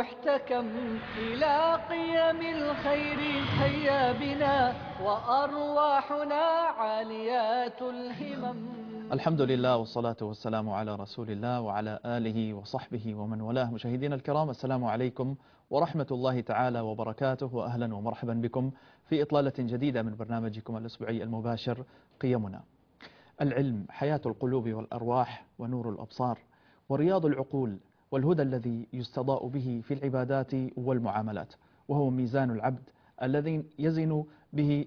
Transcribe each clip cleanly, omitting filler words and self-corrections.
يحتكم إلى قيم الخير هيا بنا وأرواحنا عاليات الهمم. الحمد لله والصلاة والسلام على رسول الله وعلى آله وصحبه ومن والاه. مشاهدينا الكرام، السلام عليكم ورحمة الله تعالى وبركاته، وأهلا ومرحبا بكم في إطلالة جديدة من برنامجكم الأسبوعي المباشر قيمنا. العلم حياة القلوب والأرواح ونور الأبصار ورياض العقول والهدى الذي يستضاء به في العبادات والمعاملات، وهو ميزان العبد الذي يزن به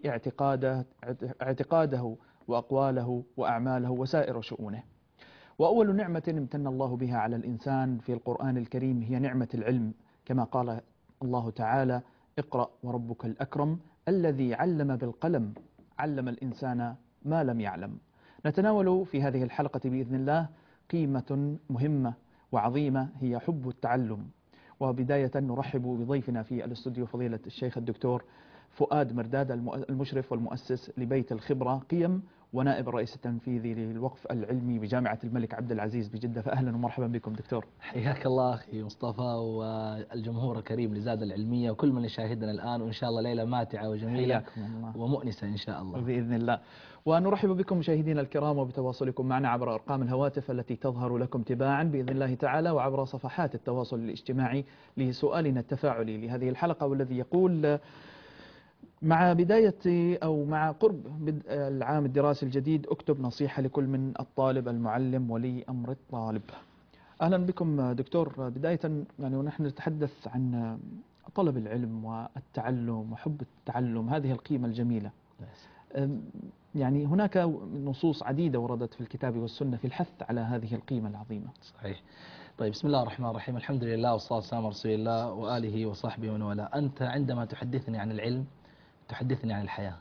اعتقاده وأقواله وأعماله وسائر شؤونه. وأول نعمة امتن الله بها على الإنسان في القرآن الكريم هي نعمة العلم، كما قال الله تعالى: اقرأ وربك الأكرم الذي علم بالقلم علم الإنسان ما لم يعلم. نتناول في هذه الحلقة بإذن الله قيمة مهمة وعظيمة هي حب التعلم. وبداية نرحب بضيفنا في الاستوديو فضيلة الشيخ الدكتور فؤاد مرداد، المشرف والمؤسس لبيت الخبرة قيم ونائب الرئيس التنفيذي للوقف العلمي بجامعة الملك عبد العزيز بجدة. فأهلا ومرحبا بكم دكتور. حياك الله أخي مصطفى والجمهور الكريم لزاد العلمية وكل من يشاهدنا الآن، وإن شاء الله ليلة ماتعة وجميلة ومؤنسة إن شاء الله بإذن الله. ونرحب بكم مشاهدينا الكرام وبتواصلكم معنا عبر أرقام الهواتف التي تظهر لكم تباعا بإذن الله تعالى، وعبر صفحات التواصل الاجتماعي لسؤالنا التفاعلي لهذه الحلقة، والذي يقول: مع بداية أو مع قرب بدء العام الدراسي الجديد اكتب نصيحة لكل من الطالب، المعلم، ولي أمر الطالب. أهلا بكم دكتور. بداية يعني ونحن نتحدث عن طلب العلم والتعلم وحب التعلم، هذه القيمة الجميلة، يعني هناك نصوص عديدة وردت في الكتاب والسنة في الحث على هذه القيمة العظيمة. صحيح. طيب، بسم الله الرحمن الرحيم، الحمد لله والصلاة والسلام على رسول الله وآله وصحبه ومن والاه. أنت عندما تحدثني عن العلم تحدثني عن الحياة،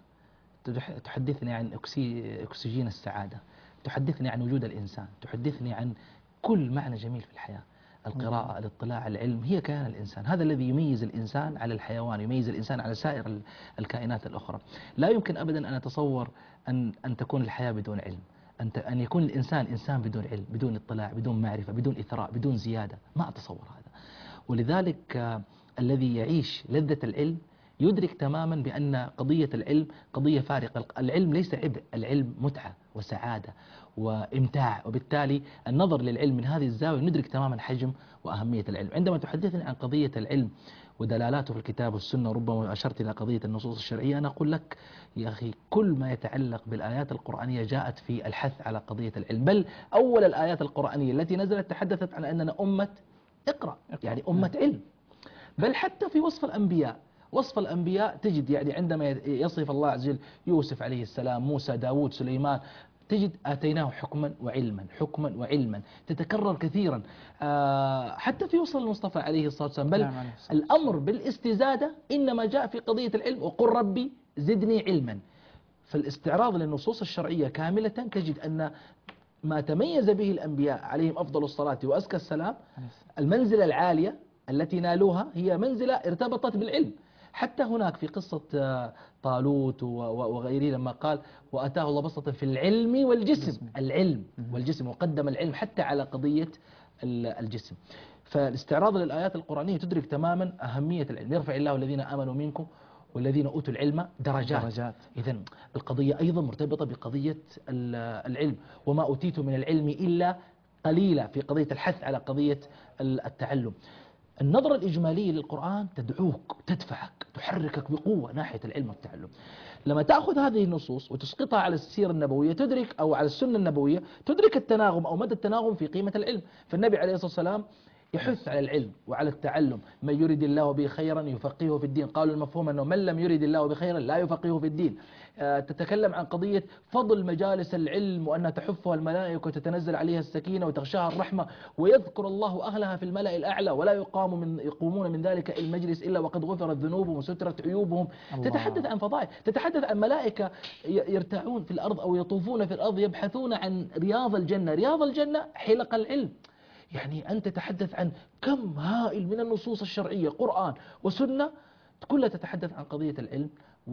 تحدثني عن أكسجين السعادة، تحدثني عن وجود الإنسان، تحدثني عن كل معنى جميل في الحياة. القراءة، الاطلاع، العلم هي كيان الإنسان، هذا الذي يميز الإنسان على الحيوان، يميز الإنسان على سائر الكائنات الأخرى. لا يمكن أبدا أن أتصور أن تكون الحياة بدون علم، أن يكون الإنسان إنسان بدون علم، بدون اطلاع، بدون معرفة، بدون إثراء، بدون زيادة. ما أتصور هذا. ولذلك الذي يعيش لذة العلم يدرك تماما بأن قضية العلم قضية فارقة. العلم ليس عبء، العلم متعة وسعادة وإمتاع. وبالتالي النظر للعلم من هذه الزاوية ندرك تماما حجم وأهمية العلم. عندما تحدثني عن قضية العلم ودلالاته في الكتاب والسنة، ربما أشرت إلى قضية النصوص الشرعية، أنا أقول لك يا أخي كل ما يتعلق بالآيات القرآنية جاءت في الحث على قضية العلم. بل أول الآيات القرآنية التي نزلت تحدثت عن أننا أمة اقرأ، يعني أمة علم. بل حتى في وصف الأنبياء تجد يعني عندما يصف الله عز وجل يوسف عليه السلام، موسى، داود، سليمان، تجد آتيناه حكما وعلما تتكرر كثيرا. حتى في وصف المصطفى عليه الصلاة والسلام. بل الأمر بالاستزادة إنما جاء في قضية العلم، وقل ربي زدني علما. فالاستعراض للنصوص الشرعية كاملة تجد أن ما تميز به الأنبياء عليهم أفضل الصلاة وأزكى السلام، المنزلة العالية التي نالوها هي منزلة ارتبطت بالعلم. حتى هناك في قصة طالوت وغيره لما قال: وأتاه الله بسطة في العلم والجسم، العلم والجسم، وقدم العلم حتى على قضية الجسم. فالاستعراض للآيات القرآنية تدرك تماما أهمية العلم. يرفع الله الذين آمنوا منكم والذين أوتوا العلم درجات. إذن القضية أيضا مرتبطة بقضية العلم. وما أوتيت من العلم إلا قليلا، في قضية الحث على قضية التعلم. النظرة الإجمالية للقرآن تدعوك، تدفعك، تحركك بقوة ناحية العلم والتعلم. لما تأخذ هذه النصوص وتسقطها على السيرة النبوية تدرك، أو على السنة النبوية تدرك التناغم أو مدى التناغم في قيمة العلم. فالنبي عليه الصلاة والسلام يحث على العلم وعلى التعلم. من يريد الله به خيرا يفقهه في الدين. قالوا المفهوم أنه من لم يريد الله بخيرا لا يفقهه في الدين. تتكلم عن قضية فضل مجالس العلم، وأنها تحفها الملائكة وتتنزل عليها السكينة وتغشاها الرحمة، ويذكر الله أهلها في الملأ الأعلى، ولا يقومون من ذلك المجلس إلا وقد غفرت ذنوبهم وسترت عيوبهم. تتحدث عن فضائل، تتحدث عن ملائكة يرتعون في الأرض أو يطوفون في الأرض يبحثون عن رياض الجنة. رياض الجنة حلق العلم. يعني أنت تتحدث عن كم هائل من النصوص الشرعية، قرآن وسنة، كلها تتحدث عن قضية العلم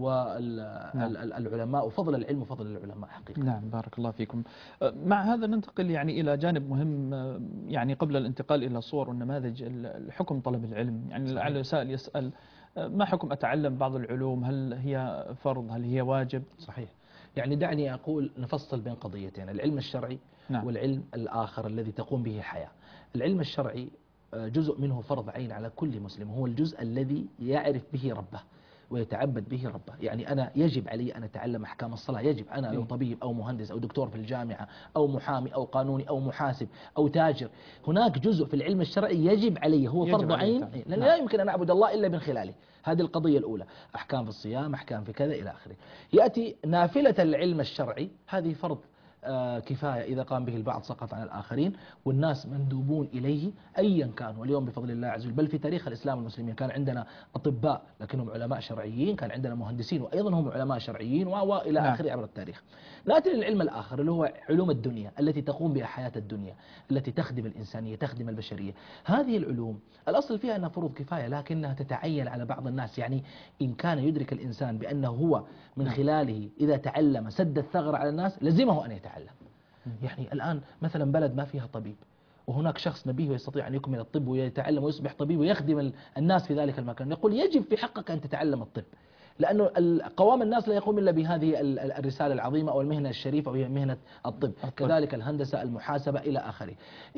والعلماء وفضل العلم وفضل العلماء حقيقة. نعم بارك الله فيكم. مع هذا ننتقل يعني إلى جانب مهم، يعني قبل الانتقال إلى الصور والنماذج، الحكم طلب العلم. يعني لعل السائل يسأل ما حكم أتعلم بعض العلوم؟ هل هي فرض؟ هل هي واجب؟ صحيح. يعني دعني أقول نفصل بين قضيتين: العلم الشرعي نعم. والعلم الآخر الذي تقوم به حياة. العلم الشرعي جزء منه فرض عين على كل مسلم، هو الجزء الذي يعرف به ربه ويتعبد به ربه. يعني أنا يجب علي أن أتعلم أحكام الصلاة، يجب. أنا لو طبيب أو مهندس أو دكتور في الجامعة أو محامي أو قانوني أو محاسب أو تاجر، هناك جزء في العلم الشرعي يجب علي، هو فرض عين، لأن لا يمكن أن أعبد الله إلا من خلاله. هذه القضية الأولى: أحكام في الصيام، أحكام في كذا إلى آخره. يأتي نافلة العلم الشرعي، هذه فرض كفاية، إذا قام به البعض سقط عن الآخرين، والناس مندوبون إليه أيا كان. واليوم بفضل الله عز وجل، بل في تاريخ الإسلام والمسلمين، كان عندنا أطباء لكنهم علماء شرعيين، كان عندنا مهندسين وأيضا هم علماء شرعيين وإلى آخره عبر التاريخ. نأتي للعلم الآخر اللي هو علوم الدنيا التي تقوم بها حياة الدنيا، التي تخدم الإنسانية، تخدم البشرية. هذه العلوم الأصل فيها أنها فروض كفاية، لكنها تتعين على بعض الناس. يعني إن كان يدرك الإنسان بأنه هو من خلاله إذا تعلم سد الثغر على الناس، لزمه أن يتعلم. يعني الآن مثلا بلد ما فيها طبيب، وهناك شخص نبيه ويستطيع أن يكمل الطب ويتعلم ويصبح طبيب ويخدم الناس في ذلك المكان، يقول يجب في حقك أن تتعلم الطب، لأنه قوام الناس لا يقوم إلا بهذه الرسالة العظيمة أو المهنة الشريفة وهي مهنة الطب. كذلك الهندسة، المحاسبة إلى آخره.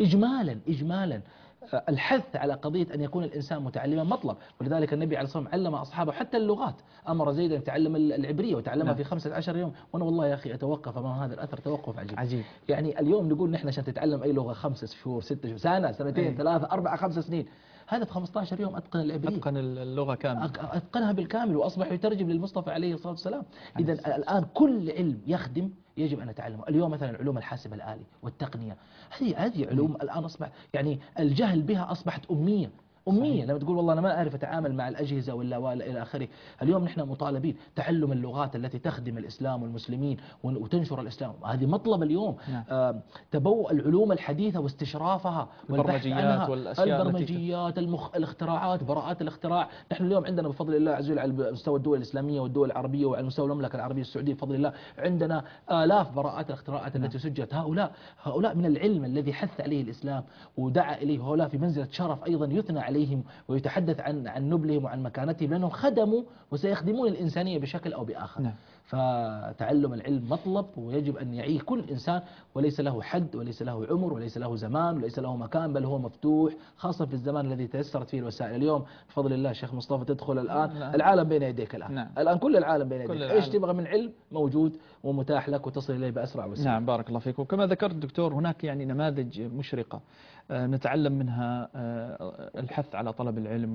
إجمالا الحث على قضية أن يكون الإنسان متعلما مطلب. ولذلك النبي عليه الصلاة والسلام علم أصحابه حتى اللغات، أمر زيد أن يتعلم العبرية وتعلمها في 15 يوم. وأنا والله يا أخي أتوقف أمام هذا الأثر توقف عجيب. يعني اليوم نقول نحن عشان تتعلم أي لغة 5 شهور 6 شهور سنة سنتين 3 4 5 سنين، هذا في 15 يوم أتقن العبرية، أتقن اللغة كاملة، أتقنها بالكامل، وأصبح يترجم للمصطفى عليه الصلاة والسلام. إذا الآن كل علم يخدم يجب أن نتعلمه. اليوم مثلا علوم الحاسب الآلي والتقنية، هذه علوم الآن أصبح يعني الجهل بها أصبحت أمية. لما تقول والله أنا ما أعرف أتعامل مع الأجهزة ولا إلى آخره. اليوم نحن مطالبين تعلم اللغات التي تخدم الإسلام والمسلمين وتنشر الإسلام، هذه مطلب اليوم. تبوء العلوم الحديثة واستشرافها والبحث عنها، البرمجيات، الاختراعات، براءات الاختراع. نحن اليوم عندنا بفضل الله عز وجل على مستوى الدول الإسلامية والدول العربية وعلى مستوى المملكة العربية السعودية بفضل الله عندنا آلاف براءات الاختراعات التي سجلت. هؤلاء من العلم الذي حث عليه الإسلام ودعا إليه، هؤلاء في منزلة شرف أيضا يثنى عليهم ويتحدث عن نبلهم وعن مكانتهم، لأنهم خدموا وسيخدمون الإنسانية بشكل أو بآخر. فتعلم العلم مطلب ويجب أن يعيه كل إنسان، وليس له حد وليس له عمر وليس له زمان وليس له مكان، بل هو مفتوح، خاصة في الزمان الذي تيسرت فيه الوسائل. اليوم بفضل الله شيخ مصطفى تدخل الآن العالم بين يديك الآن. الآن كل العالم بين يديك، إيش تبغى من علم موجود ومتاح لك وتصل إليه بأسرع وسيلة. نعم بارك الله فيك. وكما ذكرت دكتور هناك يعني نماذج مشرقة نتعلم منها الحث على طلب العلم،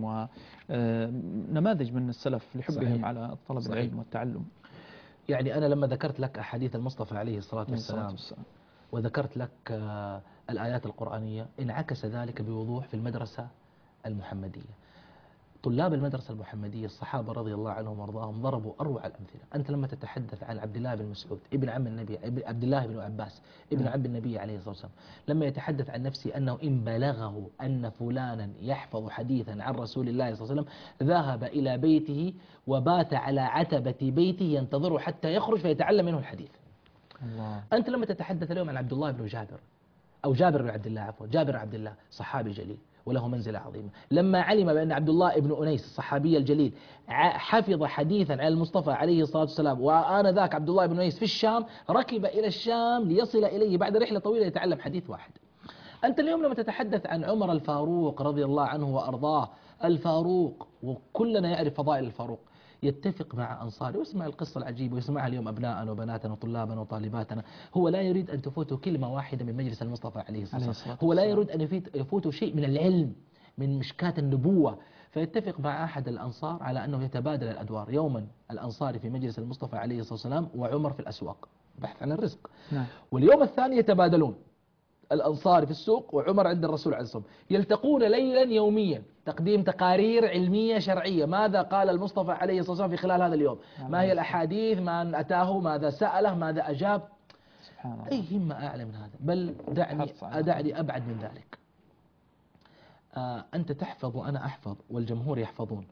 ونماذج من السلف لحبهم على طلب العلم والتعلم. يعني أنا لما ذكرت لك أحاديث المصطفى عليه الصلاة والسلام وذكرت لك الآيات القرآنية، انعكس ذلك بوضوح في المدرسة المحمدية. طلاب المدرسة المحمدية الصحابة رضي الله عنهم وارضاهم ضربوا أروع الأمثلة. أنت لما تتحدث عن عبد الله بن مسعود ابن عم النبي، عبد الله بن عباس ابن عم النبي عليه الصلاة والسلام، لما يتحدث عن نفسه أنه إن بلغه أن فلانا يحفظ حديثا عن رسول الله صلى الله عليه وسلم ذهب إلى بيته وبات على عتبة بيته ينتظره حتى يخرج فيتعلم منه الحديث. الله. أنت لما تتحدث اليوم عن عبد الله بن جابر أو جابر بن عبد الله، عفوا جابر بن عبد الله، صحابي جليل وله منزلة عظيمة، لما علم بأن عبد الله بن أنيس الصحابي الجليل حفظ حديثا عن المصطفى عليه الصلاة والسلام، وآنذاك عبد الله بن أنيس في الشام، ركب إلى الشام ليصل إليه بعد رحلة طويلة يتعلم حديث واحد. أنت اليوم لما تتحدث عن عمر الفاروق رضي الله عنه وأرضاه، الفاروق وكلنا يعرف فضائل الفاروق، يتفق مع أنصاري، واسمع القصة العجيبة ويسمعها اليوم أبناءنا وبناتنا وطلابنا وطالباتنا. هو لا يريد أن تفوتوا كلمة واحدة من مجلس المصطفى عليه الصلاة والسلام، هو لا يريد أن يفوتوا شيء من العلم من مشكاة النبوة. فيتفق مع أحد الأنصار على أنه يتبادل الأدوار. يوما الأنصاري في مجلس المصطفى عليه الصلاة والسلام وعمر في الأسواق بحث عن الرزق. واليوم الثاني يتبادلون، الأنصاري في السوق وعمر عند الرسول عليه الصلاة والسلام، يلتقون ليلا يوميا، تقديم تقارير علمية شرعية، ماذا قال المصطفى عليه الصلاة والسلام في خلال هذا اليوم، ما هي الأحاديث، من أتاه، ماذا سأله، ماذا أجاب. سبحان الله. أي همة أعلى من هذا، بل دعني أبعد من ذلك. أنت تحفظ وأنا أحفظ والجمهور يحفظون،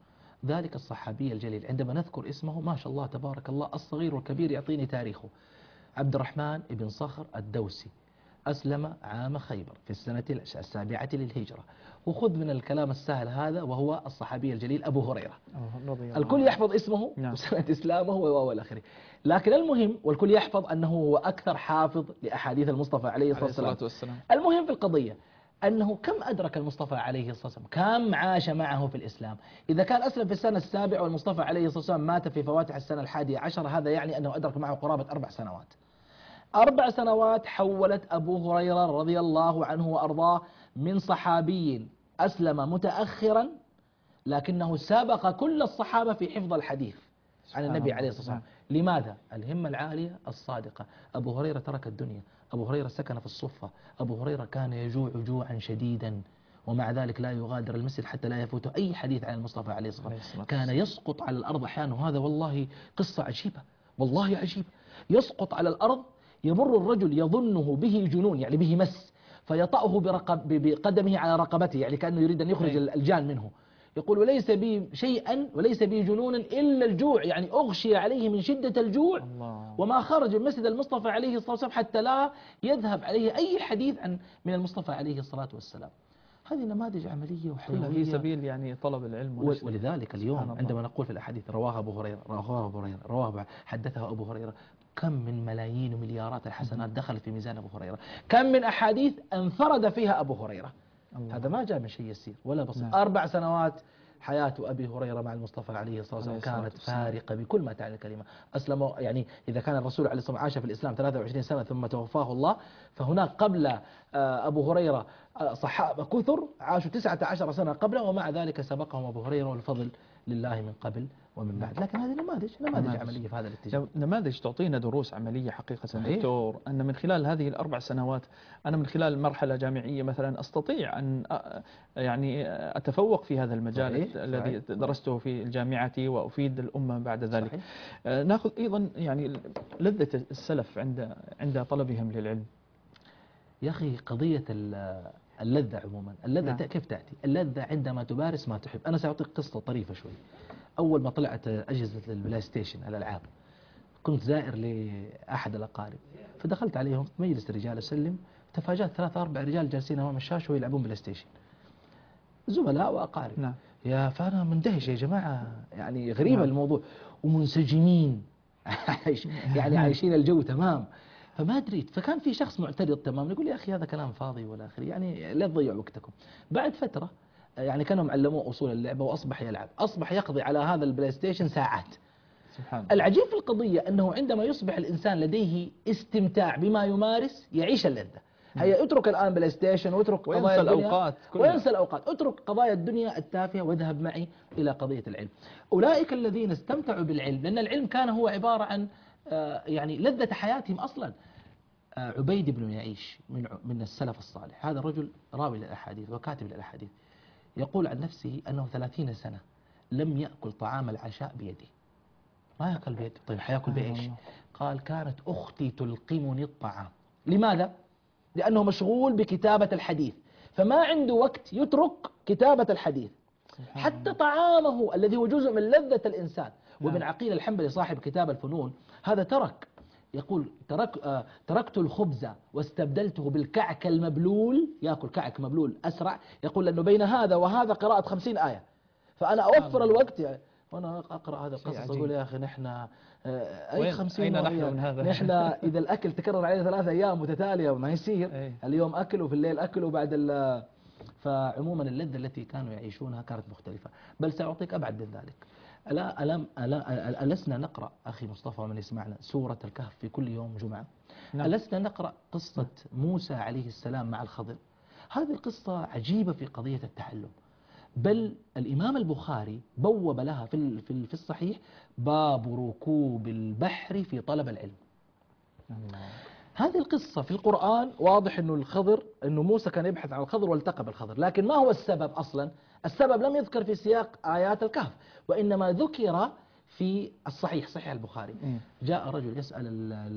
ذلك الصحابي الجليل عندما نذكر اسمه ما شاء الله تبارك الله الصغير والكبير يعطيني تاريخه. عبد الرحمن بن صخر الدوسي أسلم عام خيبر في السنة 7 للهجرة. وخذ من الكلام السهل هذا وهو الصحابي الجليل أبو هريرة. الكل يحفظ اسمه وسنة إسلامه وإلى آخره. لكن المهم والكل يحفظ أنه هو أكثر حافظ لأحاديث المصطفى عليه الصلاة والسلام. المهم في القضية أنه كم أدرك المصطفى عليه الصلاة والسلام، كم عاش معه في الإسلام. إذا كان أسلم في السنة 7 والمصطفى عليه الصلاة والسلام مات في فواتح السنة 11، هذا يعني أنه أدرك معه قرابة 4 سنوات. 4 سنوات حولت أبو هريرة رضي الله عنه وأرضاه من صحابي أسلم متأخرا لكنه سابق كل الصحابة في حفظ الحديث عن النبي عليه الصلاة والسلام. لماذا؟ الهمة العالية الصادقة. أبو هريرة ترك الدنيا، أبو هريرة سكن في الصفة، أبو هريرة كان يجوع جوعا شديدا ومع ذلك لا يغادر المسجد حتى لا يفوته أي حديث عن المصطفى عليه الصلاة والسلام. كان يسقط على الأرض أحيانا، وهذا والله قصة عجيبة، والله عجيبة. يسقط على الأرض، يمر الرجل يظنه به جنون يعني به مس، فيطأه بقدمه على رقبته يعني كأنه يريد أن يخرج الجان منه. يقول وليس بي شيئا وليس بي جنون إلا الجوع، يعني أغشي عليه من شدة الجوع وما خرج من مسجد المصطفى عليه الصلاة والسلام حتى لا يذهب عليه أي حديث من المصطفى عليه الصلاة والسلام. هذه نماذج عملية وحيوية في سبيل يعني طلب العلم ولذلك اليوم عندما نقول في الأحاديث رواه أبو هريرة، رواه أبو هريرة، رواه حدثه أبو هريرة، كم من ملايين ومليارات الحسنات دخلت في ميزان أبو هريرة، كم من أحاديث انفرد فيها أبو هريرة. هذا ما جاء من شيء يسير ولا بسيط. 4 سنوات حياة أبي هريرة مع المصطفى عليه الصلاة والسلام كانت فارقة بكل ما تعني الكلمة. أسلم يعني إذا كان الرسول عليه الصلاة والسلام عاش في الإسلام 23 سنة ثم توفاه الله، فهناك قبل أبو هريرة صحابة كثر عاشوا 19 سنة قبله ومع ذلك سبقهم أبو هريرة، والفضل لله من قبل ومن بعد. لكن هذه نماذج عملية في هذا الاتجاه، نماذج تعطينا دروس عملية حقيقة. دكتور، أن من خلال هذه ال4 سنوات أنا من خلال مرحلة جامعية مثلا أستطيع أن يعني أتفوق في هذا المجال الذي درسته في الجامعة وأفيد الأمة بعد ذلك. نأخذ أيضا يعني لذة السلف عند طلبهم للعلم. يا أخي قضية اللذة عموما، اللذة كيف تأتي؟ اللذة عندما تمارس ما تحب. أنا سأعطيك قصة طريفة شوي. أول ما طلعت أجهزة البلاي ستيشن الألعاب كنت زائر لأحد الأقارب، فدخلت عليهم في مجلس رجال أسلم، تفاجأت 3 4 رجال جالسين أمام الشاشة ويلعبون بلاي ستيشن، زملاء وأقارب. فأنا مندهش يا جماعة، يعني غريبة الموضوع، ومنسجمين يعني عايشين الجو تمام. فما دريت، فكان في شخص معترض تمام يقول يا أخي هذا كلام فاضي ولا آخره، يعني لا تضيعوا وقتكم. بعد فترة يعني كانوا علموه أصول اللعبة وأصبح يلعب، أصبح يقضي على هذا البلاي ستيشن ساعات. سبحان. العجيب في القضية أنه عندما يصبح الإنسان لديه استمتاع بما يمارس يعيش اللذة. هيا اترك الآن بلاي ستيشن واترك قضايا الدنيا وينسى الأوقات، اترك قضايا الدنيا التافهة واذهب معي إلى قضية العلم. أولئك الذين استمتعوا بالعلم لأن العلم كان هو عبارة عن يعني لذة حياتهم أصلا. عبيد بن يعيش من السلف الصالح، هذا الرجل راوي للأحاديث وكاتب للأحاديث، يقول عن نفسه أنه 30 سنة لم يأكل طعام العشاء بيده، ما يأكل بيده. طيب حيأكل بإيش؟ قال كانت أختي تلقمني الطعام. لماذا؟ لأنه مشغول بكتابة الحديث، فما عنده وقت يترك كتابة الحديث. حتى طعامه الذي هو جزء من لذة الإنسان. وابن عقيل الحنبلي صاحب كتاب الفنون هذا يقول تركت الخبز واستبدلته بالكعك المبلول، يأكل كعك مبلول أسرع. يقول لأنه بين هذا وهذا قراءة 50 آية، فأنا أوفر الوقت يعني. وأنا أقرأ هذا القصص أقول يا أخي نحن أي 50 أين نحن من هذا؟ نحن إذا الأكل تكرر علينا 3 أيام متتالية ما يصير. اليوم أكل وفي الليل أكل وبعد فعموما اللذة التي كانوا يعيشونها كانت مختلفة. بل سأعطيك أبعد من ذلك. ألسنا نقرأ أخي مصطفى من يسمعنا سورة الكهف في كل يوم جمعة؟ ألسنا نقرأ قصة موسى عليه السلام مع الخضر؟ هذه القصة عجيبة في قضية التعلم. بل الإمام البخاري بوب لها في الصحيح باب ركوب البحر في طلب العلم. هذه القصة في القرآن واضح أنه موسى كان يبحث عن الخضر والتقى بالخضر، لكن ما هو السبب أصلا؟ السبب لم يذكر في سياق آيات الكهف، وإنما ذكر في صحيح البخاري. جاء رجل يسأل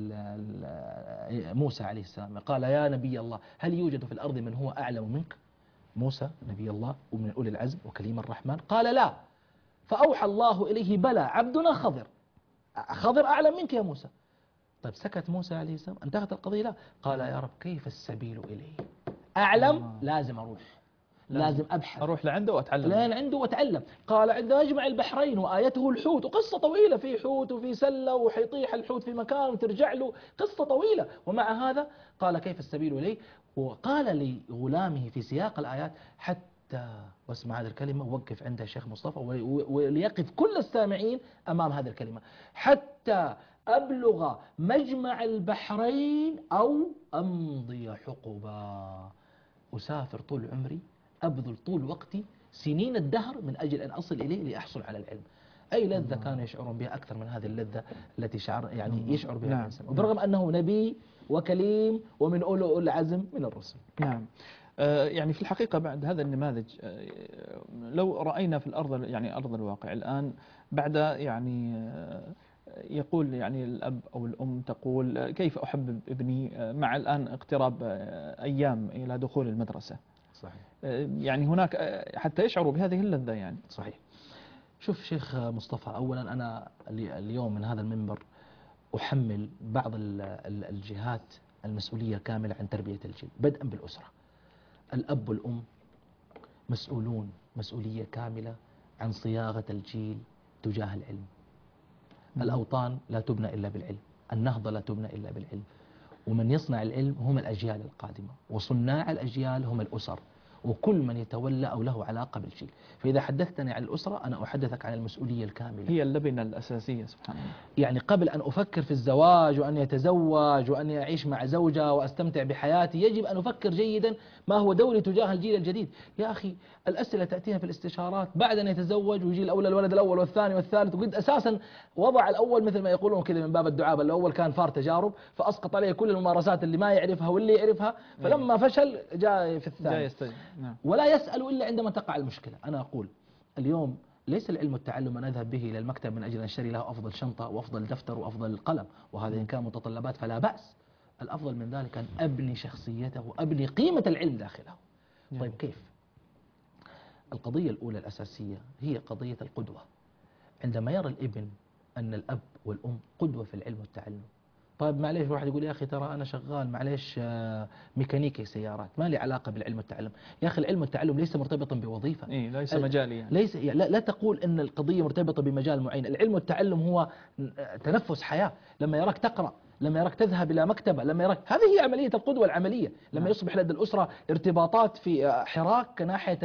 موسى عليه السلام قال يا نبي الله هل يوجد في الأرض من هو أعلم منك؟ موسى نبي الله ومن أولي العزم وكليم الرحمن قال لا. فأوحى الله إليه بلى عبدنا خضر. خضر أعلم منك يا موسى. طيب سكت موسى عليه السلام، انتهت القضية؟ لا، قال يا رب كيف السبيل إليه؟ أعلم، لازم أروح، لازم أبحث، أروح لعنده وأتعلم لين عنده وأتعلم. قال عند مجمع البحرين وآيته الحوت، وقصة طويلة، في حوت وفي سلة وحيطيح الحوت في مكان وترجع له، قصة طويلة. ومع هذا قال كيف السبيل إليه؟ وقال لغلامه في سياق الآيات حتى، واسمع هذه الكلمة، ووقف عندها الشيخ مصطفى وليقف كل السامعين أمام هذه الكلمة، حتى أبلغ مجمع البحرين أو أمضي حقبا. أسافر طول عمري، أبذل طول وقتي، سنين الدهر، من أجل أن أصل إليه لأحصل على العلم. أي لذة كانوا يشعرون بها أكثر من هذه اللذة التي يشعر بها الإنسان، وبرغم أنه نبي وكليم ومن أولو العزم من الرسل. نعم. يعني في الحقيقة بعد هذا النماذج، لو رأينا في الأرض، يعني أرض الواقع الآن، بعد يعني يقول يعني الأب أو الأم تقول كيف أحبب ابني مع الآن اقتراب أيام إلى دخول المدرسة. صحيح. يعني هناك حتى يشعروا بهذه اللذة يعني. صحيح. شوف شيخ مصطفى، أولا أنا اليوم من هذا المنبر أحمل بعض الجهات المسؤولية كاملة عن تربية الجيل، بدءا بالأسرة. الأب والأم مسؤولون مسؤولية كاملة عن صياغة الجيل تجاه العلم. الأوطان لا تبنى إلا بالعلم، النهضة لا تبنى إلا بالعلم، ومن يصنع العلم هم الأجيال القادمة، وصناع الأجيال هم الأسر، وكل من يتولى أو له علاقة بالجيل. فإذا حدثتني عن الأسرة أنا أحدثك عن المسؤولية الكاملة، هي اللبنة الأساسية سبحان الله. يعني قبل أن أفكر في الزواج وأن يتزوج وأن يعيش مع زوجة وأستمتع بحياتي، يجب أن أفكر جيدا ما هو دوري تجاه الجيل الجديد. يا أخي الأسئلة تأتيها في الاستشارات بعد أن يتزوج ويجي الولد الأول والثاني والثالث، وقد أساسا وضع الأول مثل ما يقولون كذا من باب الدعابة، الأول كان فار تجارب فأسقط عليه كل الممارسات اللي ما يعرفها واللي يعرفها، فلما فشل جاء في الثاني. نعم. ولا يسأل إلا عندما تقع المشكلة. أنا أقول اليوم ليس العلم والتعلم أن أذهب به إلى المكتب من أجل أن أشتري له أفضل شنطة وأفضل دفتر وأفضل قلم، وهذا إن كان متطلبات فلا بأس. الأفضل من ذلك أن أبني شخصيته وأبني قيمة العلم داخله. طيب كيف؟ القضية الأولى الأساسية هي قضية القدوة. عندما يرى الابن أن الأب والأم قدوة في العلم والتعلم. طيب معليش واحد يقول يا أخي ترى أنا شغال معليش ميكانيكي سيارات، ما لي علاقة بالعلم والتعلم. يا أخي العلم والتعلم ليس مرتبطا بوظيفة، ليس مجالي يعني. ليس لا تقول أن القضية مرتبطة بمجال معين. العلم والتعلم هو تنفس حياة. لما يراك تقرأ، لما يراك تذهب إلى مكتبة، لما يراك، هذه هي عملية القدوة العملية. لما يصبح لدى الأسرة ارتباطات في حراك ناحية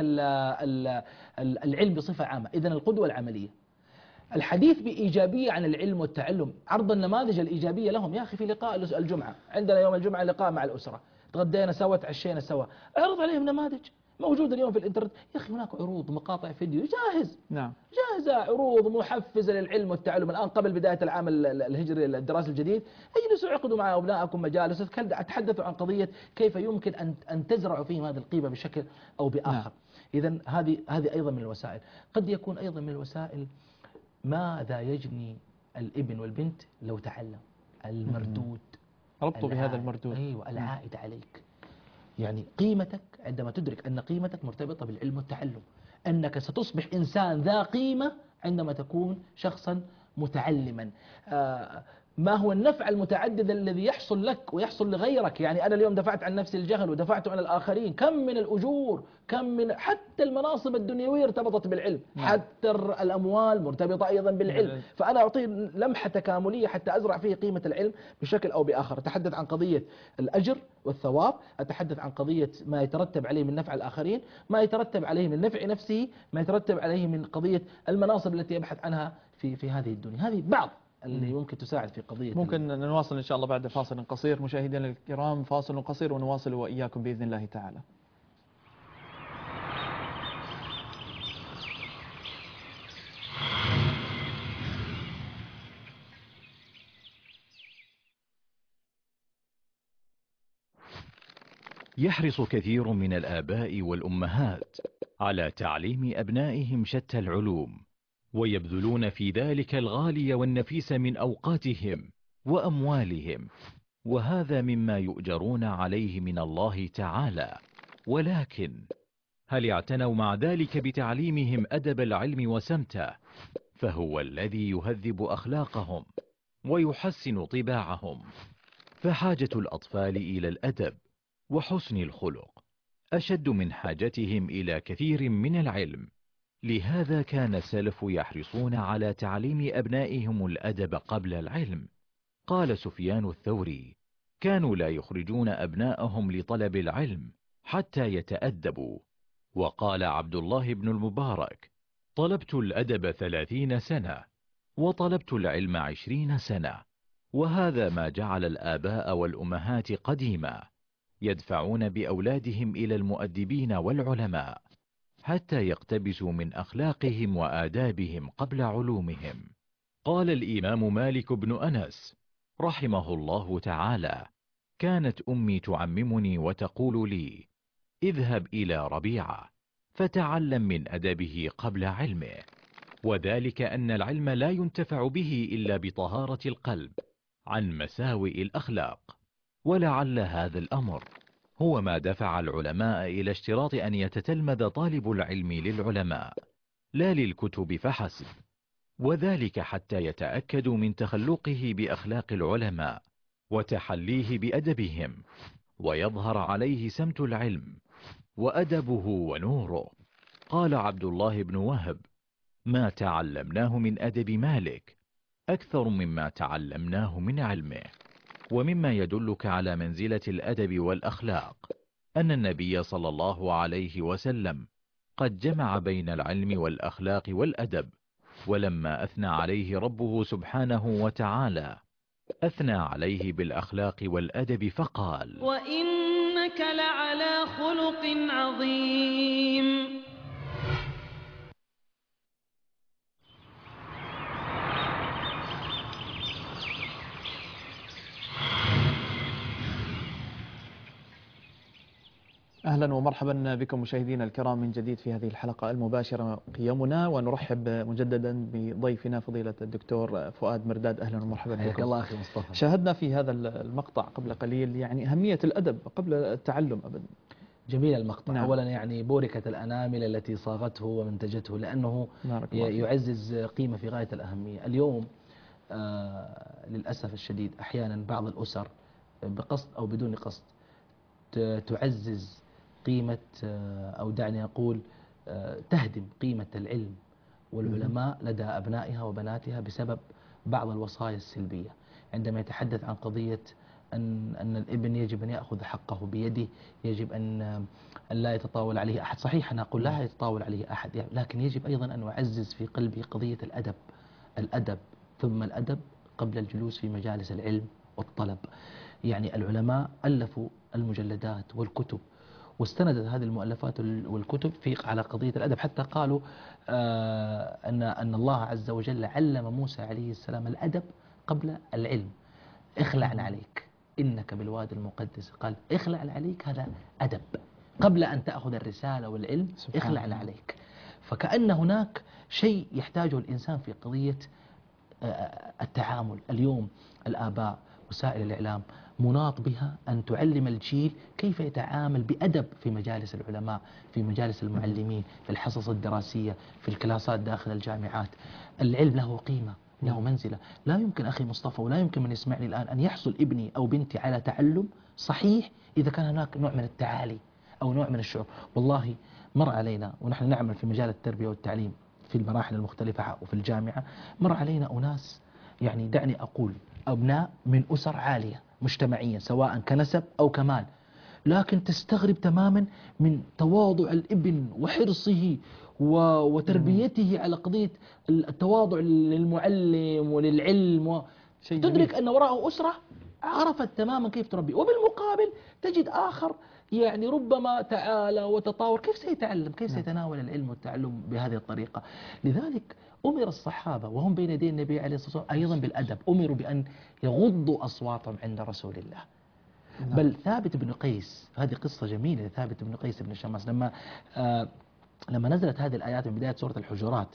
العلم بصفة عامة. إذن القدوة العملية. الحديث بإيجابية عن العلم والتعلم، عرض النماذج الإيجابية لهم. يا أخي في لقاء الجمعة، عندنا يوم الجمعة لقاء مع الأسرة، تغدينا سوا، تعشينا سوا، اعرض عليهم نماذج موجودة اليوم في الإنترنت. يا أخي هناك عروض، مقاطع فيديو جاهز، نعم، جاهزة، عروض محفزة للعلم والتعلم. الآن قبل بداية العام الهجري الدراسي الجديد، اجلسوا عقدوا مع أبنائكم مجالس، تحدثوا عن قضية كيف يمكن أن تزرعوا فيهم هذه القيمة بشكل أو بآخر. إذن هذه أيضا من الوسائل. قد يكون أيضا من الوسائل ماذا يجني الابن والبنت لو تعلم. المردود، ربطوا بهذا المردود. أيوة، العائد عليك. يعني قيمتك، عندما تدرك أن قيمتك مرتبطة بالعلم والتعلم، أنك ستصبح إنسان ذا قيمة عندما تكون شخصا متعلما. ما هو النفع المتعدد الذي يحصل لك ويحصل لغيرك؟ يعني أنا اليوم دفعت عن نفسي الجهل ودفعت عن الآخرين، كم من الأجور، كم من حتى المناصب الدنيوية ارتبطت بالعلم، حتى الأموال مرتبطة أيضا بالعلم. فأنا أعطي لمحة تكاملية حتى أزرع فيه قيمة العلم بشكل أو بآخر. أتحدث عن قضية الأجر والثواب، أتحدث عن قضية ما يترتب عليه من نفع الآخرين، ما يترتب عليه من نفع نفسه، ما يترتب عليه من قضية المناصب التي يبحث عنها في هذه الدنيا. هذه بعض اللي ممكن تساعد في قضية. ممكن نواصل إن شاء الله بعد فاصل قصير. مشاهدينا الكرام، فاصل قصير ونواصل وإياكم بإذن الله تعالى. يحرص كثير من الآباء والأمهات على تعليم أبنائهم شتى العلوم، ويبذلون في ذلك الغالي والنفيس من أوقاتهم وأموالهم، وهذا مما يؤجرون عليه من الله تعالى. ولكن هل اعتنوا مع ذلك بتعليمهم أدب العلم وسمته، فهو الذي يهذب أخلاقهم ويحسن طباعهم. فحاجة الأطفال إلى الأدب وحسن الخلق أشد من حاجتهم إلى كثير من العلم. لهذا كان السلف يحرصون على تعليم أبنائهم الأدب قبل العلم. قال سفيان الثوري: كانوا لا يخرجون أبناءهم لطلب العلم حتى يتأدبوا. وقال عبد الله بن المبارك: طلبت الأدب 30 سنة وطلبت العلم 20 سنة. وهذا ما جعل الآباء والأمهات قديما يدفعون بأولادهم إلى المؤدبين والعلماء حتى يقتبسوا من أخلاقهم وآدابهم قبل علومهم. قال الإمام مالك بن أنس رحمه الله تعالى: كانت أمي تعممني وتقول لي: اذهب إلى ربيعة فتعلم من أدبه قبل علمه. وذلك أن العلم لا ينتفع به إلا بطهارة القلب عن مساوئ الأخلاق. ولعل هذا الأمر هو ما دفع العلماء إلى اشتراط أن يتتلمذ طالب العلم للعلماء لا للكتب فحسب، وذلك حتى يتأكدوا من تخلقه بأخلاق العلماء وتحليه بأدبهم، ويظهر عليه سمت العلم وأدبه ونوره. قال عبد الله بن وهب: ما تعلمناه من أدب مالك أكثر مما تعلمناه من علمه. ومما يدلك على منزلة الأدب والأخلاق أن النبي صلى الله عليه وسلم قد جمع بين العلم والأخلاق والأدب. ولما أثنى عليه ربه سبحانه وتعالى أثنى عليه بالأخلاق والأدب فقال: وإنك لعلى خلق عظيم. أهلا ومرحبا بكم مشاهدينا الكرام من جديد في هذه الحلقة المباشرة قيمنا، ونرحب مجددا بضيفنا فضيلة الدكتور فؤاد مرداد. أهلا ومرحبا حياك بكم. الله أخي مصطفى. شاهدنا في هذا المقطع قبل قليل يعني أهمية الأدب قبل التعلم أبدا. جميل المقطع. نعم. أولا يعني بوركت الأنامل التي صاغته ومنتجته، لأنه يعزز قيمة في غاية الأهمية. اليوم للأسف الشديد أحيانا بعض الأسر بقصد أو بدون قصد تعزز قيمة أو دعني أقول تهدم قيمة العلم والعلماء لدى أبنائها وبناتها بسبب بعض الوصايا السلبية. عندما يتحدث عن قضية أن الابن يجب أن يأخذ حقه بيده، يجب أن لا يتطاول عليه أحد. صحيح أنا أقول لا يتطاول عليه أحد، لكن يجب أيضا أن أعزز في قلبي قضية الأدب. الأدب ثم الأدب قبل الجلوس في مجالس العلم والطلب. يعني العلماء ألفوا المجلدات والكتب، واستندت هذه المؤلفات والكتب على قضية الأدب، حتى قالوا أن الله عز وجل علم موسى عليه السلام الأدب قبل العلم. اخلع عليك إنك بالوادي المقدس، قال اخلع عليك، هذا أدب قبل أن تأخذ الرسالة والعلم. اخلع عليك. فكأن هناك شيء يحتاجه الإنسان في قضية التعامل. اليوم الآباء وسائل الإعلام مناط بها أن تعلم الجيل كيف يتعامل بأدب في مجالس العلماء، في مجالس المعلمين، في الحصص الدراسية، في الكلاسات داخل الجامعات. العلم له قيمة، له منزلة. لا يمكن أخي مصطفى ولا يمكن من يسمعني الآن أن يحصل ابني أو بنتي على تعلم صحيح إذا كان هناك نوع من التعالي أو نوع من الشعور. والله مر علينا ونحن نعمل في مجال التربية والتعليم في المراحل المختلفة وفي الجامعة، مر علينا أناس يعني دعني أقول أبناء من أسر عالية مجتمعيا سواء كنسب أو كمال، لكن تستغرب تماما من تواضع الابن وحرصه وتربيته على قضية التواضع للمعلم وللعلم، تدرك أن وراءه أسرة عرفت تماما كيف تربي. وبالمقابل تجد آخر يعني ربما تعالى وتطاور، كيف سيتعلم، كيف سيتناول العلم والتعلم بهذه الطريقة. لذلك أمر الصحابة وهم بين يدي النبي عليه الصلاة والسلام أيضا بالأدب، أمروا بأن يغضوا أصواتهم عند رسول الله. بل ثابت بن قيس، هذه قصة جميلة، ثابت بن قيس بن شماس لما نزلت هذه الآيات من بداية سورة الحجرات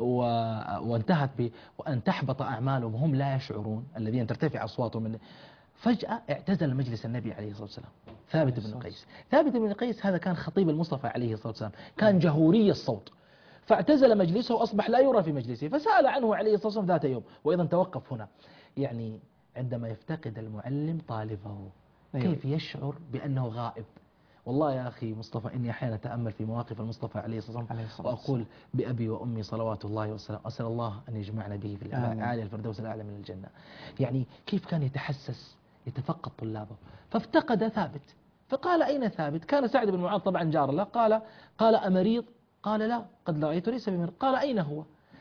وانتهت وأن تحبط أعمالهم وهم لا يشعرون، الذين ترتفع أصواتهم فجأة اعتزل مجلس النبي عليه الصلاة والسلام ثابت بن قيس. ثابت بن قيس هذا كان خطيب المصطفى عليه الصلاة والسلام، كان جهوري الصوت، فاعتزل مجلسه وأصبح لا يرى في مجلسه، فسأل عنه عليه الصلاة والسلام ذات يوم. وأيضا توقف هنا، يعني عندما يفتقد المعلم طالبه كيف يشعر بأنه غائب. والله يا أخي مصطفى إني أحيانا أتأمل في مواقف المصطفى عليه الصلاة والسلام وأقول بأبي وأمي صلوات الله وسلامه أسأل الله أن يجمعنا به في الأعلى الفردوس الأعلى من الجنة. يعني كيف كان يتحسس يتفقد طلابه، فافتقد ثابت، فقال أين ثابت؟ كان سعد بن معاذ طبعا جار له، قال أمريض؟ قال لا قد رأيته ليس بمريض. قال أين هو؟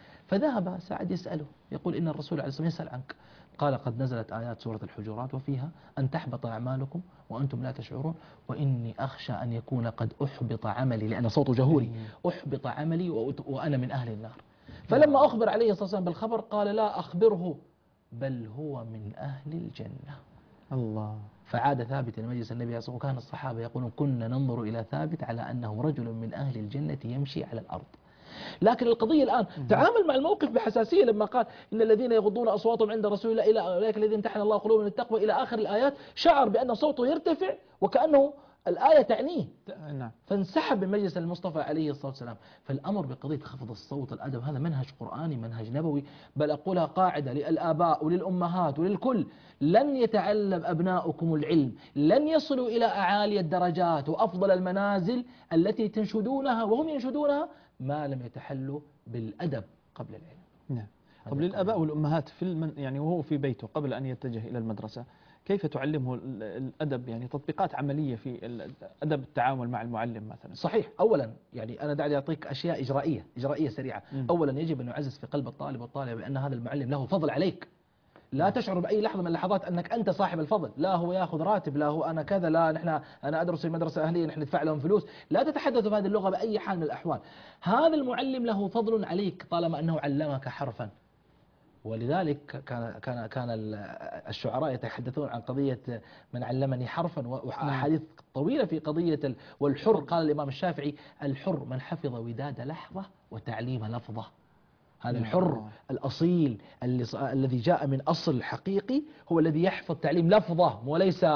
فذهب سعد يسأله، يقول إن الرسول عليه الصلاة والسلام يسأل عنك. قال قد نزلت آيات سورة الحجرات وفيها أن تحبط أعمالكم وأنتم لا تشعرون وإني أخشى أن يكون قد أحبط عملي، لأن صوته جهوري، أحبط عملي وأنا من أهل النار. فلما أخبر عليه الصلاة والسلام بالخبر قال لا أخبره بل هو من أهل الجنة. الله. فعاد ثابت إلى مجلس النبي صلى الله عليه وسلم، وكان الصحابة يقولون كنا ننظر إلى ثابت على أنه رجل من أهل الجنة يمشي على الأرض. لكن القضية الآن تعامل مع الموقف بحساسية لما قال إن الذين يغضون أصواتهم عند رسول الله إلى أولئك الذين امتحن الله قلوبهم للتقوى إلى آخر الآيات، شعر بأن صوته يرتفع وكأنه الآية تعنيه، فانسحب من مجلس المصطفى عليه الصلاة والسلام. فالأمر بقضية خفض الصوت الأدب هذا منهج قرآني، منهج نبوي، بل أقولها قاعدة للآباء وللأمهات وللكل: لن يتعلم أبناؤكم العلم، لن يصلوا إلى أعالي الدرجات وأفضل المنازل التي تنشدونها وهم ينشدونها ما لم يتحلوا بالأدب قبل العلم. نعم. طب للآباء والأمهات يعني وهو في بيته قبل أن يتجه إلى المدرسة كيف تعلمه الأدب، يعني تطبيقات عملية في أدب التعامل مع المعلم مثلا؟ صحيح. أولا يعني أنا دعني أعطيك أشياء إجرائية سريعة. أولا يجب أن نعزز في قلب الطالب والطالبة بأن هذا المعلم له فضل عليك، لا تشعر بأي لحظة من اللحظات أنك أنت صاحب الفضل، لا هو يأخذ راتب، لا هو أنا كذا، لا أنا أدرس في مدرسة أهلية نحن ندفع لهم فلوس، لا تتحدث بهذه اللغة بأي حال من الأحوال. هذا المعلم له فضل عليك طالما أنه علمك حرفا. ولذلك كان الشعراء يتحدثون عن قضية من علمني حرفا، وأحاديث طويلة في قضية والحر. قال الإمام الشافعي: الحر من حفظ وداد لحظة وتعليم لفظة. هذا الحر الأصيل الذي جاء من أصل حقيقي هو الذي يحفظ تعليم لفظة وليس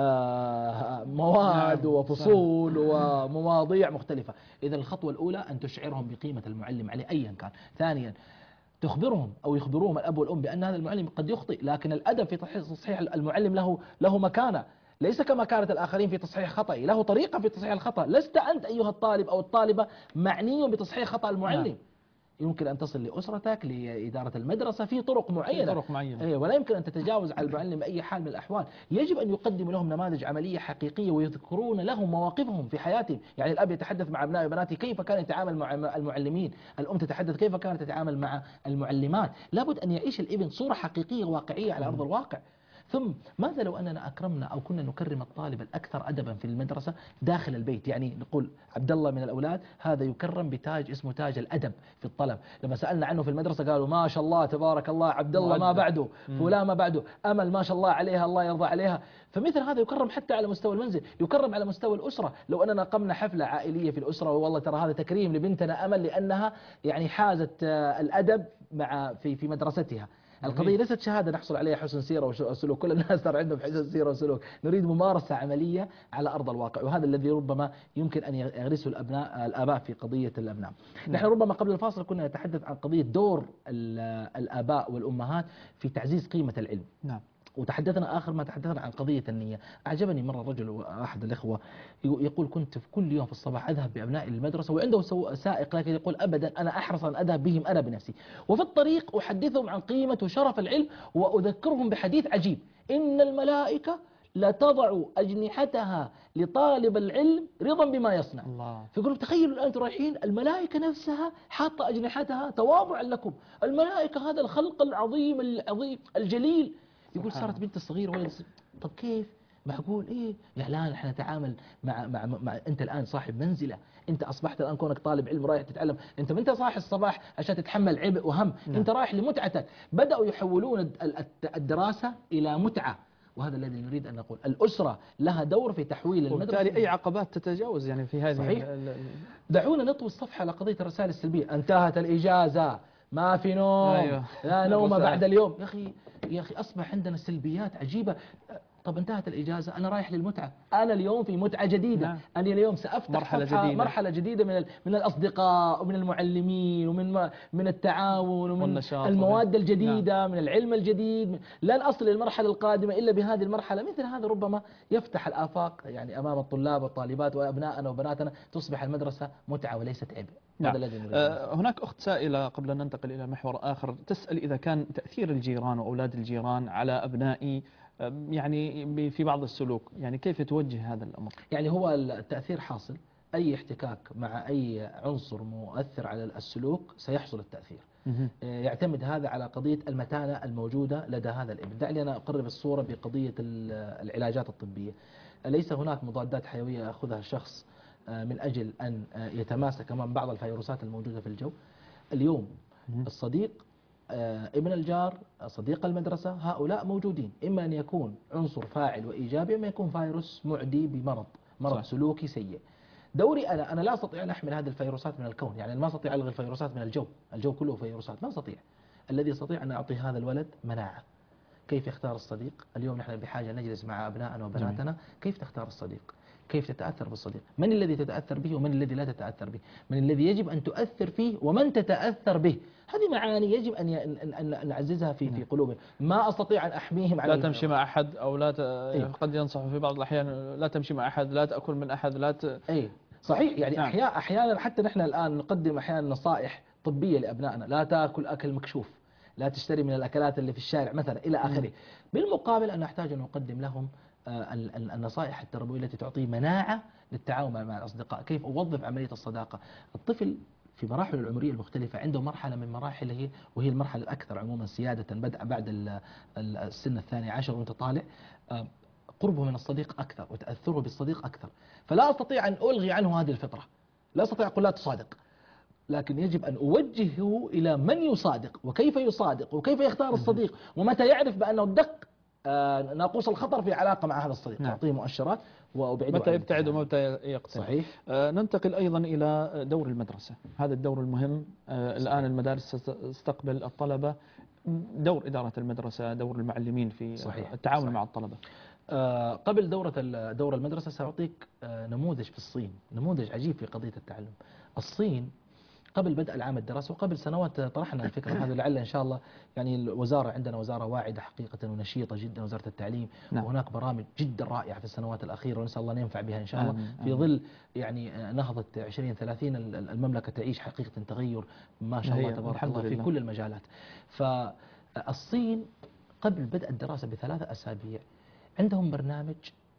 مواد وفصول ومواضيع مختلفة. إذا الخطوة الأولى أن تشعرهم بقيمة المعلم عليه أيا كان. ثانيا تخبرهم أو يخبروهم الأب والأم بأن هذا المعلم قد يخطئ، لكن الأدب في تصحيح المعلم له مكانة، ليس كما كانت الآخرين في تصحيح خطأ، له طريقة في تصحيح الخطأ. لست أنت أيها الطالب أو الطالبة معني بتصحيح خطأ المعلم. يمكن أن تصل لأسرتك، لإدارة المدرسة، في طرق معينة، ولا يمكن أن تتجاوز على المعلم بأي حال من الأحوال. يجب أن يقدم لهم نماذج عملية حقيقية ويذكرون لهم مواقفهم في حياتهم. يعني الأب يتحدث مع أبنائه وبناته كيف كان يتعامل مع المعلمين، الأم تتحدث كيف كانت تتعامل مع المعلمات. لابد أن يعيش الابن صورة حقيقية واقعية على أرض الواقع. ثم ماذا لو أننا أكرمنا أو كنا نكرم الطالب الأكثر أدبا في المدرسة داخل البيت؟ يعني نقول عبد الله من الأولاد هذا يكرم بتاج اسمه تاج الأدب في الطلب. لما سألنا عنه في المدرسة قالوا ما شاء الله تبارك الله، عبد الله ما بعده، فلان ما بعده، أمل ما شاء الله عليها الله يرضى عليها. فمثل هذا يكرم حتى على مستوى المنزل، يكرم على مستوى الأسرة. لو أننا قمنا حفلة عائلية في الأسرة والله ترى هذا تكريم لبنتنا أمل لأنها يعني حازت الأدب في مدرستها. القضية ليست شهادة نحصل عليها حسن سيرة وسلوك، كل الناس ترى عندهم حسن سيرة وسلوك، نريد ممارسة عملية على أرض الواقع، وهذا الذي ربما يمكن أن يغرسه الآباء في قضية الأبناء. نحن ربما قبل الفاصل كنا نتحدث عن قضية دور الآباء والأمهات في تعزيز قيمة العلم. نعم. وتحدثنا آخر ما تحدثنا عن قضية النية. أعجبني مرة رجل أحد الإخوة يقول كنت في كل يوم في الصباح أذهب بأبنائي للمدرسة وعنده سائق، لكن يقول أبدا أنا أحرص أن أذهب بهم أنا بنفسي، وفي الطريق أحدثهم عن قيمة وشرف العلم وأذكرهم بحديث عجيب: إن الملائكة لتضع أجنحتها لطالب العلم رضا بما يصنع. فيقولوا تخيلوا الآن رايحين الملائكة نفسها حاطة أجنحتها تواضعا لكم، الملائكة هذا الخلق العظيم الجليل. يقول صارت بنت الصغيرة طب كيف معقول؟ إيه يا لا نحن نتعامل مع أنت الآن صاحب منزلة، أنت أصبحت الآن كونك طالب علم رايح تتعلم، أنت ما أنت صاحي الصباح عشان تتحمل عبء وهم، أنت رايح لمتعتك. بدأوا يحولون الدراسة إلى متعة، وهذا الذي نريد أن نقول. الأسرة لها دور في تحويل المدرسة، وبالتالي أي عقبات تتجاوز يعني في هذه. صحيح. دعونا نطوي الصفحة على قضية الرسائل السلبية. انتهت الإجازة، ما في نوم، لا نوم بعد اليوم. يا أخي أصبح عندنا سلبيات عجيبة. طب انتهت الإجازة، أنا رايح للمتعة، أنا اليوم في متعة جديدة. نعم. أنا اليوم سأفتح مرحلة جديدة من الأصدقاء ومن المعلمين من التعاون ومن والنشاط المواد الجديدة. نعم. من العلم الجديد. لن أصل للمرحلة القادمة إلا بهذه المرحلة. مثل هذا ربما يفتح الآفاق يعني أمام الطلاب والطالبات وأبنائنا وبناتنا، تصبح المدرسة متعة وليست عبء. نعم. هذا الذي نريد. هناك أخت سائلة قبل أن ننتقل إلى محور آخر تسأل إذا كان تأثير الجيران وأولاد الجيران على أبنائي يعني في بعض السلوك، يعني كيف توجه هذا الأمر؟ يعني هو التأثير حاصل. أي احتكاك مع أي عنصر مؤثر على السلوك سيحصل التأثير. يعتمد هذا على قضية المتانة الموجودة لدى هذا الابن. دعني أنا أقرب الصورة بقضية العلاجات الطبية. ليس هناك مضادات حيوية يأخذها الشخص من أجل أن يتماسك أمام بعض الفيروسات الموجودة في الجو. اليوم الصديق، ابن الجار، صديق المدرسة، هؤلاء موجودين. إما أن يكون عنصر فاعل وإيجابي، إما يكون فيروس معدي بمرض صح. سلوكي سيء. دوري أنا لا أستطيع أن أحمل هذه الفيروسات من الكون. يعني ما أستطيع ألغي الفيروسات من الجو كله فيروسات، ما أستطيع. الذي يستطيع أن أعطي هذا الولد مناعة. كيف يختار الصديق؟ اليوم نحن بحاجة نجلس مع أبنائنا وبناتنا. كيف تختار الصديق؟ كيف تتأثر بالصديق؟ من الذي تتأثر به ومن الذي لا تتأثر به؟ من الذي يجب أن تؤثر فيه ومن تتأثر به؟ هذه معاني يجب أن نعززها في قلوبهم. ما أستطيع أن أحميهم على لا تمشي مع أحد، أو لا قد ينصح في بعض الأحيان لا تمشي مع أحد، لا تأكل من أحد، لا صحيح. يعني نعم. أحيانا حتى نحن الآن نقدم أحيانا نصائح طبية لأبنائنا. لا تأكل أكل مكشوف، لا تشتري من الأكلات اللي في الشارع مثلا إلى آخره. بالمقابل أن نحتاج أن نقدم لهم النصائح التربوية التي تعطي مناعة للتعاون مع الأصدقاء. كيف أوظف عملية الصداقة؟ الطفل في مراحل العمرية المختلفة عنده مرحلة من مراحله، وهي المرحلة الأكثر عموما سيادة بعد السن 12 وانت طالع، قربه من الصديق أكثر وتأثره بالصديق أكثر. فلا أستطيع أن ألغي عنه هذه الفطرة، لا أستطيع أن أقول لا تصادق، لكن يجب أن أوجهه إلى من يصادق وكيف يصادق وكيف يختار الصديق ومتى يعرف بأنه دق ناقوس الخطر في علاقة مع هذا الصديق. نعم. أعطيه مؤشرات وأبعده متى عن يبتعد الاتهام. ومتى يقتل. صحيح. ننتقل أيضا إلى دور المدرسة، هذا الدور المهم. الآن المدارس تستقبل الطلبة. دور إدارة المدرسة، دور المعلمين في صحيح. التعامل صحيح. مع الطلبة. قبل دور المدرسة سأعطيك نموذج في الصين، نموذج عجيب في قضية التعلم. الصين قبل بدء العام الدراسي وقبل سنوات طرحنا الفكرة هذه، لعل إن شاء الله يعني الوزارة عندنا وزارة واعدة حقيقة ونشيطة جدا، وزارة التعليم. نعم. وهناك برامج جدا رائعة في السنوات الأخيرة ونسأل الله أن ينفع بها إن شاء الله. آمين. في ظل يعني نهضة 2030 المملكة تعيش حقيقة تغير ما شاء الله تبارك الله في كل المجالات. فالصين قبل بدء الدراسة ب3 أسابيع عندهم برنامج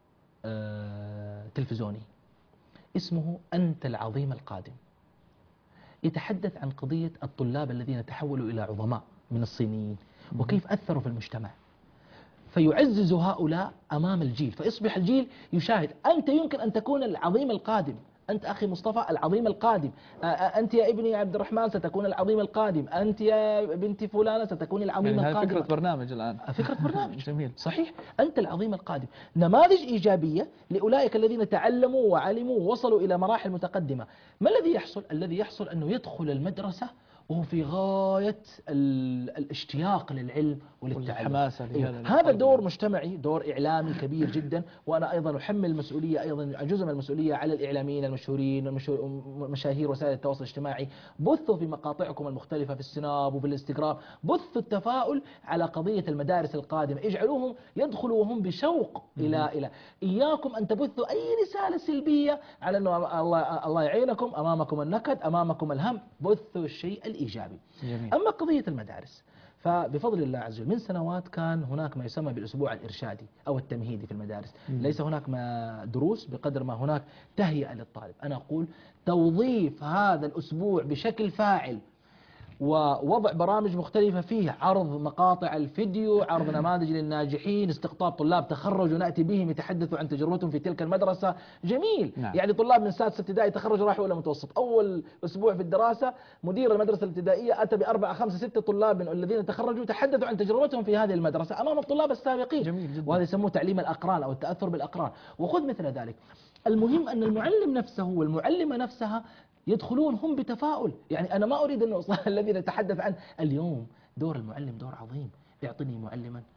تلفزيوني اسمه أنت العظيم القادم، يتحدث عن قضية الطلاب الذين تحولوا إلى عظماء من الصينيين وكيف أثروا في المجتمع، فيعزز هؤلاء أمام الجيل، فيصبح الجيل يشاهد أنت يمكن أن تكون العظيم القادم، أنت أخي مصطفى العظيم القادم، أنت يا ابني عبد الرحمن ستكون العظيم القادم، أنت يا بنتي فلانة ستكون العظيم يعني القادم. فكرة برنامج الآن، فكرة برنامج جميل. صحيح. أنت العظيم القادم، نماذج إيجابية لأولئك الذين تعلموا وعلموا ووصلوا إلى مراحل متقدمة. ما الذي يحصل؟ الذي يحصل أنه يدخل المدرسة وهو في غاية الاشتياق للعلم وللتعلم. هذا دور مجتمعي، دور إعلامي كبير جدا. وأنا أيضا أحمل المسؤولية، أيضا جزء من المسؤولية على الإعلاميين المشهورين مشاهير وسائل التواصل الاجتماعي. بثوا في مقاطعكم المختلفة في السناب وفي الانستغرام، بثوا التفاؤل على قضية المدارس القادمة، اجعلوهم يدخلوا وهم بشوق إلى إياكم أن تبثوا أي رسالة سلبية على أنه الله يعينكم، أمامكم النكد، أمامكم الهم. بثوا الشيء الإيجابي. جميل. أما قضية المدارس فبفضل الله عز وجل من سنوات كان هناك ما يسمى بالأسبوع الإرشادي أو التمهيدي في المدارس. ليس هناك ما دروس بقدر ما هناك تهيئة للطالب. أنا أقول توظيف هذا الأسبوع بشكل فاعل ووضع برامج مختلفة فيه، عرض مقاطع الفيديو، عرض نماذج للناجحين، استقطاب طلاب تخرجوا نأتي بهم يتحدثوا عن تجربتهم في تلك المدرسة. جميل. نعم. يعني طلاب من سادس ابتدائي تخرجوا راحوا إلى متوسط، أول أسبوع في الدراسة مدير المدرسة الابتدائية أتى ب4 5 6 طلاب من الذين تخرجوا تحدثوا عن تجربتهم في هذه المدرسة أمام الطلاب السابقين. جميل جدا. وهذا يسموه تعليم الأقران أو التأثر بالأقران. وخذ مثل ذلك. المهم أن المعلم نفسه والمعلمة نفسها يدخلون هم بتفاؤل. يعني أنا ما أريد أن الذي نتحدث عنه اليوم دور المعلم دور عظيم. يعطني معلما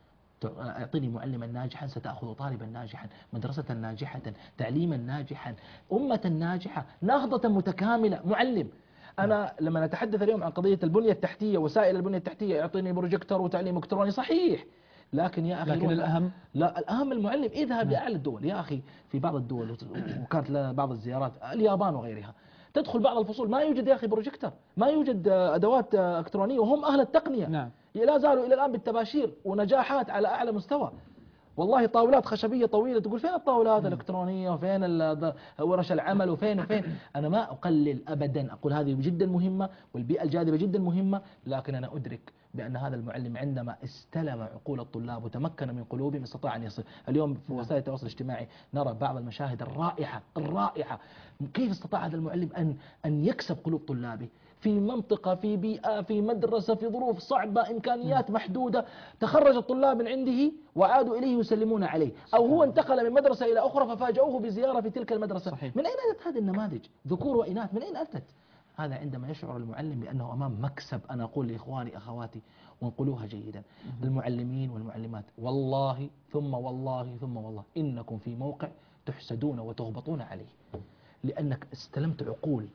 اعطني معلما ناجحا ستأخذ طالبا ناجحا، مدرسة ناجحة، تعليما ناجحا، أمة ناجحة، نهضة متكاملة. معلم. أنا لما نتحدث اليوم عن قضية البنية التحتية، وسائل البنية التحتية، يعطيني بروجيكتور وتعليم إلكتروني، صحيح، لكن يا أخي لكن الأهم، لا، الأهم المعلم. اذهب لأعلى الدول يا أخي، في بعض الدول وكانت لنا بعض الزيارات، اليابان وغيرها، تدخل بعض الفصول ما يوجد يا أخي بروجيكتور، ما يوجد أدوات إلكترونية، وهم أهل التقنية. نعم. لا زالوا إلى الآن بالتباشير ونجاحات على أعلى مستوى. والله طاولات خشبية طويلة، تقول فين الطاولات الإلكترونية، وفين ورش العمل، وفين. أنا ما أقلل أبدا، أقول هذه جدا مهمة، والبيئة الجاذبة جدا مهمة، لكن أنا أدرك بأن هذا المعلم عندما استلم عقول الطلاب وتمكن من قلوبهم استطاع أن يصل. اليوم في وسائل التواصل الاجتماعي نرى بعض المشاهد الرائعة، كيف استطاع هذا المعلم أن يكسب قلوب طلابه في منطقة، في بيئة، في مدرسة، في ظروف صعبة، إمكانيات محدودة، تخرج الطلاب من عنده وعادوا إليه يسلمون عليه، أو هو انتقل من مدرسة إلى أخرى ففاجأوه بزيارة في تلك المدرسة. صحيح. من أين أتت هذه النماذج؟ ذكور وإناث، من أين أتت؟ هذا عندما يشعر المعلم بأنه أمام مكسب. أنا أقول لإخواني أخواتي، وانقلوها جيدا، المعلمين والمعلمات، والله ثم والله ثم والله إنكم في موقع تحسدون وتغبطون عليه، لأنك استلمت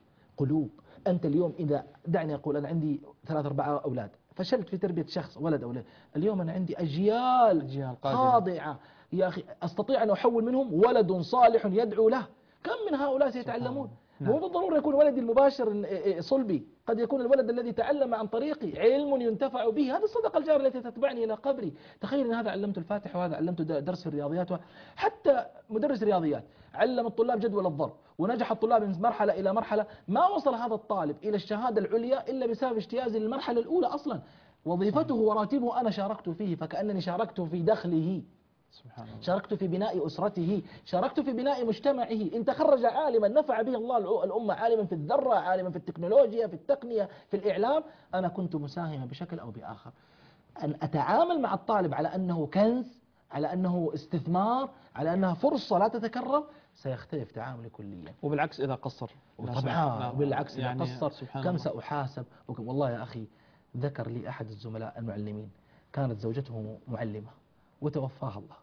قلوب. أنت اليوم إذا دعني أقول أنا عندي 3-4 أولاد، فشلت في تربية شخص ولد أو ولد، اليوم أنا عندي أجيال خاضعة يا أخي، أستطيع أن أحول منهم ولد صالح يدعو له. كم من هؤلاء سيتعلمون؟ مو بالضرورة يكون ولدي المباشر صلبي، قد يكون الولد الذي تعلم عن طريقي علم ينتفع به، هذه الصدقة الجارية التي تتبعني إلى قبري. تخيل أن هذا علمت الفاتحة، وهذا علمت درس في الرياضيات، حتى مدرس رياضيات علم الطلاب جدول الضرب، ونجح الطلاب من مرحلة إلى مرحلة. ما وصل هذا الطالب إلى الشهادة العليا إلا بسبب اجتيازه للمرحلة الأولى أصلا. وظيفته وراتبه أنا شاركت فيه، فكأنني شاركت في دخله، سبحان الله. شاركت في بناء أسرته، شاركت في بناء مجتمعه. إن تخرج عالما نفع به الله الأمة، عالما في الذرة، عالما في التكنولوجيا، في التقنية، في الإعلام، أنا كنت مساهما بشكل أو بآخر. أن أتعامل مع الطالب على أنه كنز، على أنه استثمار، على أنها فرصة لا تتكرر، سيختلف تعاملي كليا. وبالعكس إذا قصر، طبعا بالعكس إذا يعني قصر كم الله. سأحاسب. والله يا أخي ذكر لي أحد الزملاء المعلمين، كانت زوجته معلمة وتوفاها الله،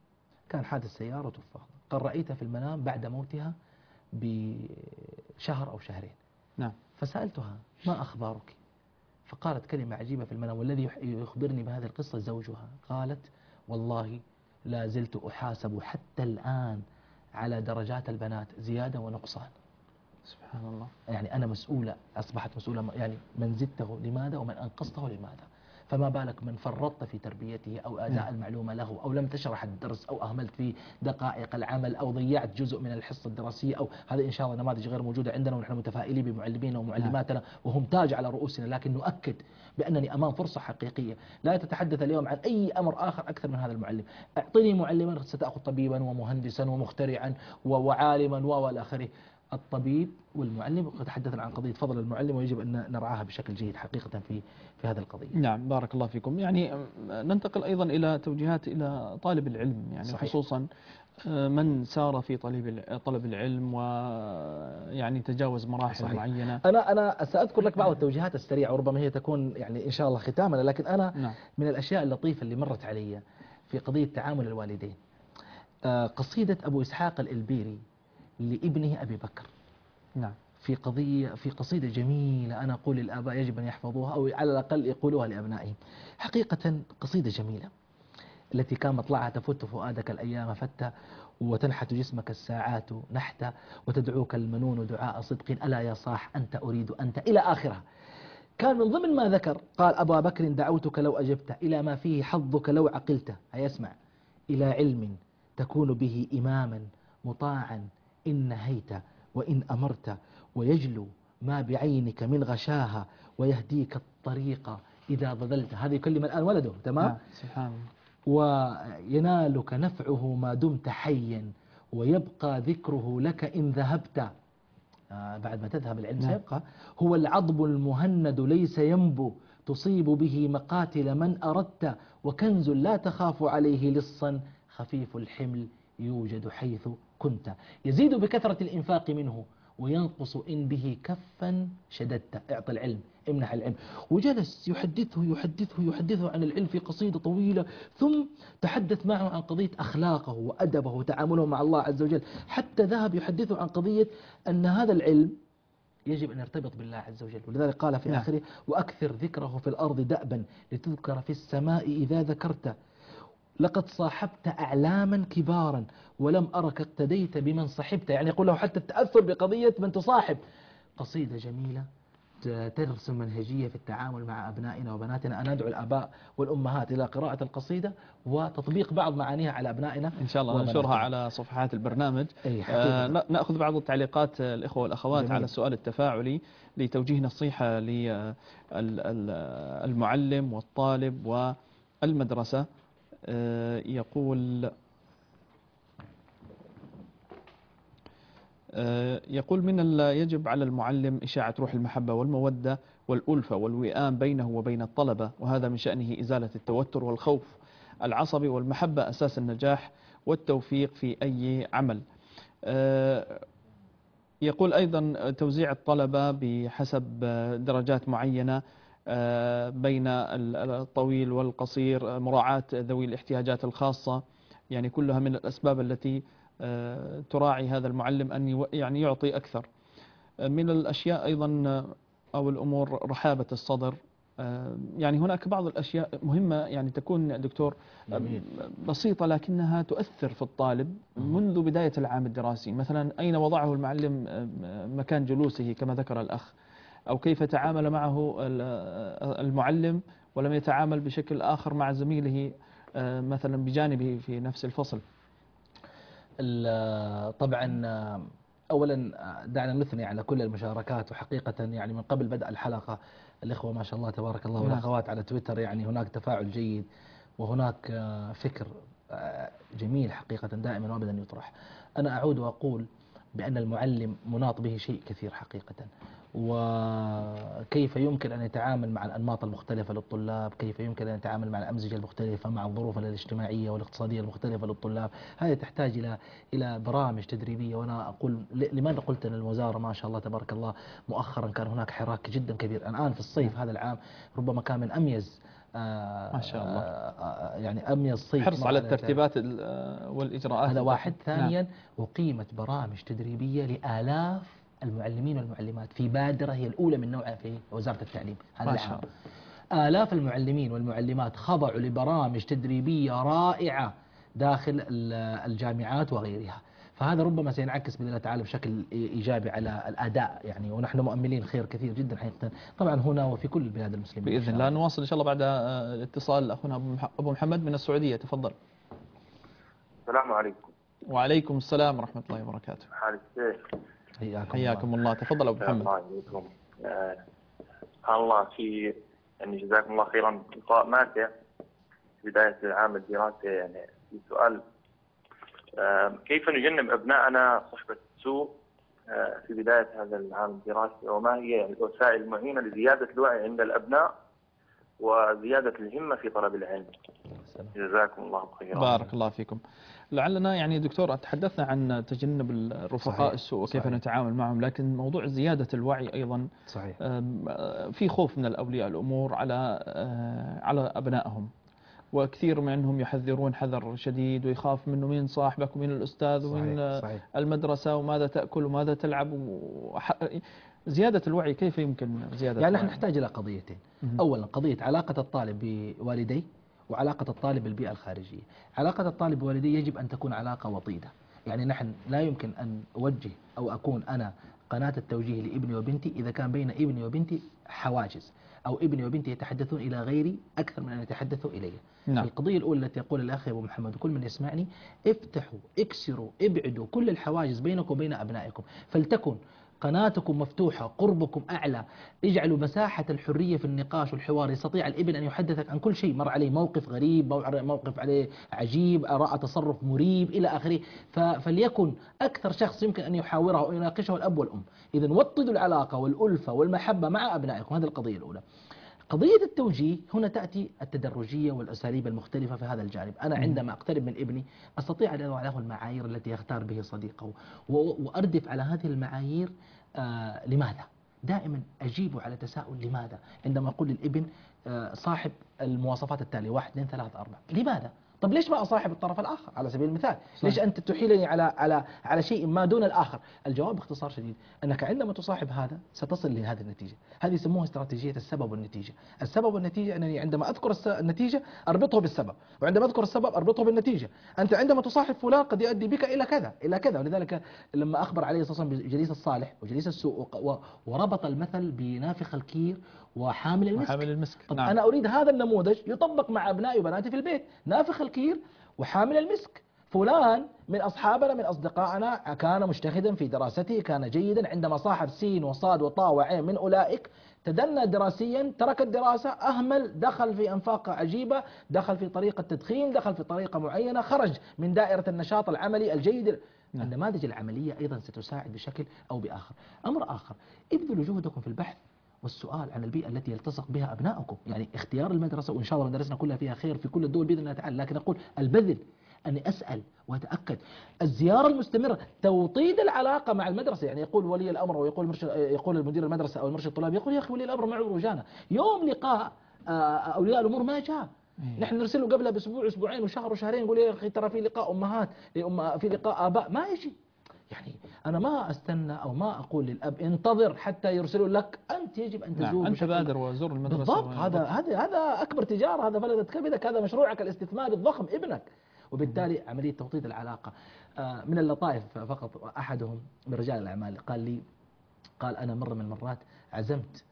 كان حادث سيارة وتوفاها، قال رأيتها في المنام بعد موتها بشهر أو شهرين. نعم. فسألتها ما أخبارك؟ فقالت كلمة عجيبة في المنام، والذي يخبرني بهذه القصة زوجها. قالت والله لا زلت أحاسب حتى الآن على درجات البنات زيادة ونقصان. سبحان الله. يعني أنا مسؤولة، أصبحت مسؤولة، يعني من زدته لماذا ومن أنقصته لماذا؟ فما بالك من فرطت في تربيته أو أداء المعلومة له، أو لم تشرح الدرس، أو أهملت في دقائق العمل، أو ضيعت جزء من الحصة الدراسية. أو هذا إن شاء الله نماذج غير موجودة عندنا، ونحن متفائلين بمعلمينا ومعلماتنا، وهم تاج على رؤوسنا، لكن نؤكد بأنني أمام فرصة حقيقية. لا تتحدث اليوم عن أي أمر آخر أكثر من هذا المعلم. اعطني معلما ستأخذ طبيبا ومهندسا ومخترعا وعالما والى آخره. الطبيب والمعلم، وقد تحدثنا عن قضية فضل المعلم، ويجب أن نرعاها بشكل جيد حقيقة في هذه القضية. نعم، بارك الله فيكم. يعني ننتقل أيضا إلى توجيهات إلى طالب العلم، يعني صحيح. خصوصا من سار في طلب العلم ويعني تجاوز مراحل صحيح. معينة. أنا سأذكر لك بعض التوجيهات السريعة، وربما هي تكون يعني إن شاء الله ختاما، لكن أنا نعم. من الأشياء اللطيفة اللي مرت علي في قضية تعامل الوالدين، قصيدة أبو إسحاق الإلبيري لابنه أبي بكر. نعم. في قصيدة جميلة، أنا أقول للآباء يجب أن يحفظوها، أو على الأقل يقولوها لأبنائهم. حقيقة قصيدة جميلة، التي كان مطلعها تفت فؤادك الأيام فتى، وتنحت جسمك الساعات نحتا، وتدعوك المنون دعاء صدق، ألا يا صاح أنت أريد أنت، إلى آخرها. كان من ضمن ما ذكر قال أبا بكر دعوتك لو أجبت، إلى ما فيه حظك لو عقلت، هيسمع، إلى علم تكون به إماما مطاعا إن نهيت وإن أمرت، ويجلو ما بعينك من غشاها، ويهديك الطريق إذا ضللت. هذا يكلم الآن ولده، تمام؟ سبحان الله. وينالك نفعه ما دمت حيا، ويبقى ذكره لك إن ذهبت. بعد ما تذهب العلم سيبقى. هو العضب المهند ليس ينبو، تصيب به مقاتل من أردت، وكنز لا تخاف عليه لصا، خفيف الحمل يوجد حيث كنت. يزيد بكثرة الإنفاق منه، وينقص إن به كفا شددت. اعطى العلم، امنح العلم. وجلس يحدثه عن العلم في قصيدة طويلة، ثم تحدث معه عن قضية أخلاقه وأدبه وتعامله مع الله عز وجل، حتى ذهب يحدثه عن قضية أن هذا العلم يجب أن يرتبط بالله عز وجل. ولذلك قال في آخره: وأكثر ذكره في الأرض دأبا لتذكر في السماء إذا ذكرت، لقد صاحبت أعلاما كبارا ولم أرك اقتديت بمن صحبت. يعني يقول له حتى التأثر بقضية من تصاحب. قصيدة جميلة ترسم منهجية في التعامل مع أبنائنا وبناتنا. أنا أدعو الآباء والأمهات إلى قراءة القصيدة وتطبيق بعض معانيها على أبنائنا إن شاء الله ننشرها على صفحات البرنامج. نأخذ بعض التعليقات الإخوة والأخوات على السؤال التفاعلي لتوجيه نصيحة للمعلم والطالب والمدرسة. يقول من يجب على المعلم إشاعة روح المحبة والمودة والألفة والوئام بينه وبين الطلبة، وهذا من شأنه إزالة التوتر والخوف العصبي، والمحبة أساس النجاح والتوفيق في أي عمل. يقول أيضا توزيع الطلبة بحسب درجات معينة بين الطويل والقصير، مراعاة ذوي الاحتياجات الخاصة، يعني كلها من الأسباب التي تراعي هذا المعلم أن يعني يعطي أكثر. من الأشياء أيضا أو الأمور رحابة الصدر. يعني هناك بعض الأشياء مهمة يعني تكون دكتور بسيطة لكنها تؤثر في الطالب منذ بداية العام الدراسي. مثلا أين وضعه المعلم مكان جلوسه كما ذكر الأخ، أو كيف تعامل معه المعلم ولم يتعامل بشكل آخر مع زميله مثلا بجانبه في نفس الفصل. طبعا أولا دعنا نثني على كل المشاركات، وحقيقة يعني من قبل بدء الحلقة الإخوة ما شاء الله تبارك الله والأخوات على تويتر يعني هناك تفاعل جيد، وهناك فكر جميل حقيقة دائما وابدا يطرح. أنا أعود وأقول بأن المعلم مناط به شيء كثير حقيقة، وكيف يمكن أن يتعامل مع الأنماط المختلفة للطلاب، كيف يمكن أن يتعامل مع الأمزجة المختلفة، مع الظروف الاجتماعية والاقتصادية المختلفة للطلاب. هذه تحتاج إلى برامج تدريبية. وأنا أقول لماذا قلت أن الوزارة ما شاء الله تبارك الله مؤخرا كان هناك حراك جدا كبير. الآن في الصيف هذا العام ربما كان من أميز ما شاء الله يعني أميز صيف، حرص على الترتيبات والإجراءات. هذا واحد. ثانيا أقيمت برامج تدريبية لآلاف المعلمين والمعلمات في بادرة هي الأولى من نوعها في وزارة التعليم هذا العام. آلاف المعلمين والمعلمات خضعوا لبرامج تدريبية رائعة داخل الجامعات وغيرها. فهذا ربما سينعكس بإذن الله تعالى بشكل إيجابي على الأداء يعني، ونحن مؤملين خير كثير جدا حقيقة طبعا هنا وفي كل البلاد المسلمين بإذن الله. نواصل إن شاء الله بعد اتصال أخونا أبو محمد من السعودية. تفضل. السلام عليكم. وعليكم السلام ورحمة الله وبركاته. حالك كيف؟ حياكم الله. تفضل أبو محمد. الله يحييكم. سبحان الله، في يعني جزاكم الله خيرا لقاء ماتع في بداية العام الدراسي. يعني في سؤال كيف نجنب أبنائنا صحبة السوء في بداية هذا العام الدراسي، وما هي الوسائل المعينة لزيادة الوعي عند الأبناء وزيادة الهمة في طلب العلم؟ جزاكم الله خيرا. بارك الله فيكم. لعلنا يعني دكتور تحدثنا عن تجنب الرفقاء السوء وكيف نتعامل معهم، لكن موضوع زيادة الوعي أيضا صحيح. في خوف من الأولياء الأمور على أبنائهم، وكثير منهم يحذرون حذر شديد ويخاف منه مين صاحبك ومين الأستاذ ومين المدرسة وماذا تأكل وماذا تلعب. زيادة الوعي كيف يمكن زيادة يعني نحن نحتاج إلى قضيتين. أولا قضية علاقة الطالب بوالديه وعلاقة الطالب بالبيئة الخارجية. علاقة الطالب بوالديه يجب أن تكون علاقة وطيدة. يعني نحن لا يمكن أن أوجه أو أكون أنا قناة التوجيه لابني وبنتي إذا كان بين ابني وبنتي حواجز، أو ابني وبنتي يتحدثون إلى غيري أكثر من أن يتحدثوا إلي. نعم. القضية الأولى التي يقول الأخ أبو محمد وكل من يسمعني: افتحوا، اكسروا، ابعدوا كل الحواجز بينكم وبين أبنائكم، فلتكن قناتكم مفتوحة، قربكم أعلى، اجعلوا مساحة الحرية في النقاش والحوار. يستطيع الابن أن يحدثك عن كل شيء، مر عليه موقف غريب، موقف عليه عجيب، رأى تصرف مريب إلى آخره، فليكن أكثر شخص يمكن أن يحاوره أو يناقشه الأب والأم. إذن وطدوا العلاقة والألفة والمحبة مع أبنائكم، هذه القضية الأولى. قضية التوجيه هنا تأتي التدرجية والأساليب المختلفة في هذا الجانب. أنا عندما أقترب من ابني أستطيع أن أضع له المعايير التي يختار به صديقه وأردف على هذه المعايير. لماذا؟ دائما أجيب على تساؤل لماذا عندما أقول للابن صاحب المواصفات التالية 1 2 3 4. لماذا؟ طب ليش ما أصاحب الطرف الآخر على سبيل المثال؟ صحيح. ليش أنت تحيلني على شيء ما دون الآخر؟ الجواب باختصار شديد أنك عندما تصاحب هذا ستصل لهذه النتيجة. هذه يسموها استراتيجية السبب والنتيجة. السبب والنتيجة أنني عندما أذكر النتيجة أربطه بالسبب، وعندما أذكر السبب أربطه بالنتيجة. أنت عندما تصاحب فلان قد يؤدي بك إلى كذا إلى كذا. ولذلك لما أخبر عليه الصلاة والسلام بجليس الصالح وجليس السوء وربط المثل بنافخ الكير وحامل المسك. طب نعم. أنا أريد هذا النموذج يطبق مع أبنائي وبناتي في البيت. نافخ الكير وحامل المسك. فلان من أصحابنا من أصدقائنا كان مجتهدا في دراسته، كان جيدا، عندما صاحب سين وصاد وطاء وعين من أولئك تدنى دراسيا، ترك الدراسة، أهمل، دخل في أنفاق عجيبة، دخل في طريقة تدخين، دخل في طريقة معينة، خرج من دائرة النشاط العملي الجيد. النماذج العملية أيضا ستساعد بشكل أو بآخر. أمر آخر، ابذلوا جهدكم في البحث والسؤال عن البيئة التي يلتصق بها أبنائكم. يعني اختيار المدرسة، وإن شاء الله مدرسنا كلها فيها خير في كل الدول بإذن الله تعالى، لكن أقول البذل، أني أسأل وأتأكد، الزيارة المستمرة، توطيد العلاقة مع المدرسة. يعني يقول ولي الأمر ويقول يقول المدير المدرسة أو المرشد الطلاب، يقول يا أخي ولي الأمر معه رجانا، يوم لقاء أولياء الأمور ما جاء. نحن نرسله قبلها بأسبوع أسبوعين وشهر وشهرين، نقول يا أخي ترى في لقاء أمهات، في لقاء آباء، ما يجي. يعني أنا ما أستنى أو ما أقول للأب انتظر حتى يرسلوا لك، أنت يجب أن تزور. نعم. أنت بادر وزور المدرسة. بالضبط. هذا أكبر تجارة، هذا فلذة كبدك، هذا مشروعك الاستثماري الضخم ابنك. وبالتالي عملية توطيد العلاقة. من اللطائف فقط، أحدهم من رجال الأعمال قال أنا مرة من المرات عزمت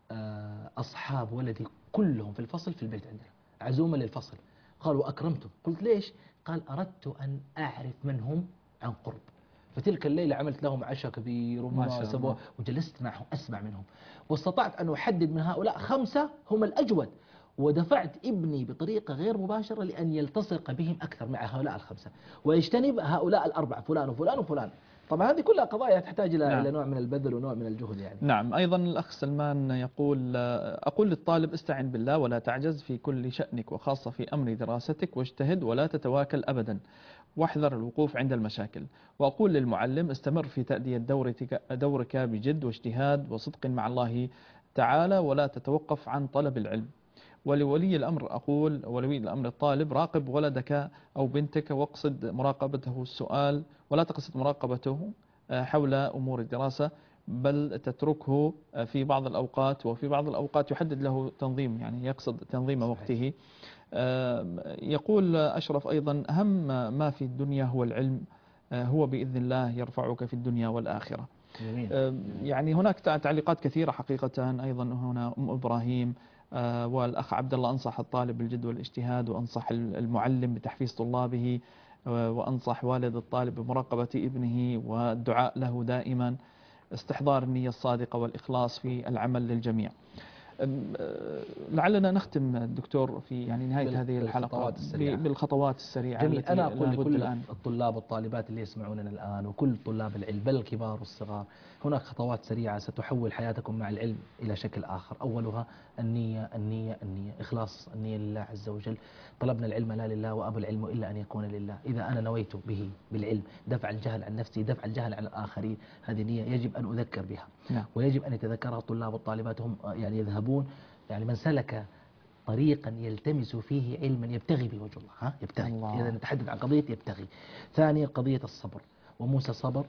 أصحاب ولدي كلهم في الفصل في البيت عندنا، عزومة للفصل. قال وأكرمتهم. قلت ليش؟ قال أردت أن أعرف منهم عن قرب. فتلك الليلة عملت لهم عشاء كبير ومناسبة وجلست معهم أسمع منهم، واستطعت أن أحدد من هؤلاء 5 هم الأجود، ودفعت ابني بطريقة غير مباشرة لأن يلتصق بهم أكثر مع هؤلاء 5 ويجتنب هؤلاء 4 فلان وفلان وفلان. طبعا هذه كلها قضايا تحتاج إلى نوع من البذل ونوع من الجهد يعني. نعم. أيضا الأخ سلمان يقول أقول للطالب استعن بالله ولا تعجز في كل شأنك، وخاصة في أمر دراستك، واجتهد ولا تتواكل أبدا، واحذر الوقوف عند المشاكل. وأقول للمعلم استمر في تأدية دورك بجد واجتهاد وصدق مع الله تعالى، ولا تتوقف عن طلب العلم. ولولي الأمر أقول، ولولي الأمر الطالب، راقب ولدك أو بنتك واقصد مراقبته السؤال، ولا تقصد مراقبته حول أمور الدراسة، بل تتركه في بعض الأوقات، وفي بعض الأوقات يحدد له تنظيم، يعني يقصد تنظيم وقته. يقول أشرف أيضا أهم ما في الدنيا هو العلم، هو بإذن الله يرفعك في الدنيا والآخرة. يعني هناك تعليقات كثيرة حقيقة. أيضا هنا أم إبراهيم والأخ عبد الله أنصح الطالب بالجد والاجتهاد، وأنصح المعلم بتحفيز طلابه، وأنصح والد الطالب بمراقبة ابنه والدعاء له دائما، استحضار النية الصادقة والإخلاص في العمل للجميع. لعلنا نختم دكتور في يعني نهاية هذه الحلقة بالخطوات السريعة. جميل. أنا أقول لكل الطلاب والطالبات اللي يسمعوننا الآن وكل طلاب العلم بل الكبار والصغار، هناك خطوات سريعة ستحول حياتكم مع العلم إلى شكل آخر. أولها النية النية النية، إخلاص النية لله عز وجل. طلبنا العلم لا لله وأبى العلم إلا أن يكون لله. إذا أنا نويت به بالعلم دفع الجهل عن نفسي، دفع الجهل عن الآخرين، هذه نية يجب أن أذكر بها. ويجب أن يتذكرها الطلاب والطالبات هم يعني يذهبون، يعني من سلك طريقا يلتمس فيه علما يبتغي به وجه الله، يبتغي. إذا نتحدث عن قضية يبتغي. ثانيا قضية الصبر، وموسى صبر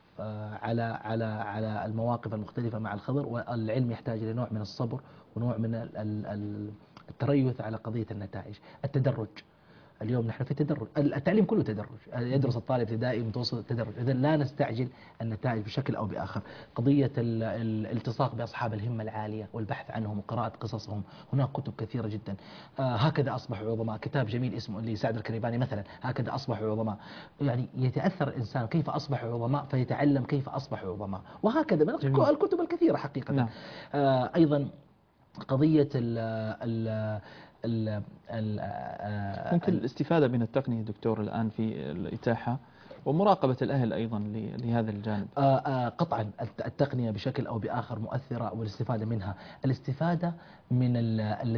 على المواقف المختلفة مع الخضر، والعلم يحتاج إلى نوع من الصبر ونوع من التريث على قضية النتائج. التدرج، اليوم نحن في تدرج، التعليم كله تدرج، يدرس الطالب ابتدائي متوسط تدرج، إذا لا نستعجل النتائج بشكل أو بآخر. قضية الالتصاق بأصحاب الهمة العالية والبحث عنهم وقراءة قصصهم، هناك كتب كثيرة جدا. هكذا أصبحوا عظماء، كتاب جميل اسمه لسعد الكريباني مثلا، هكذا أصبحوا عظماء. يعني يتأثر الإنسان كيف أصبحوا عظماء فيتعلم كيف أصبحوا عظماء، وهكذا من الكتب الكثيرة حقيقة. أيضا قضية ممكن الاستفادة من التقنية دكتور الآن في الإتاحة ومراقبة الأهل أيضا لهذا الجانب. قطعا التقنية بشكل أو بآخر مؤثرة، والاستفادة منها، الاستفادة من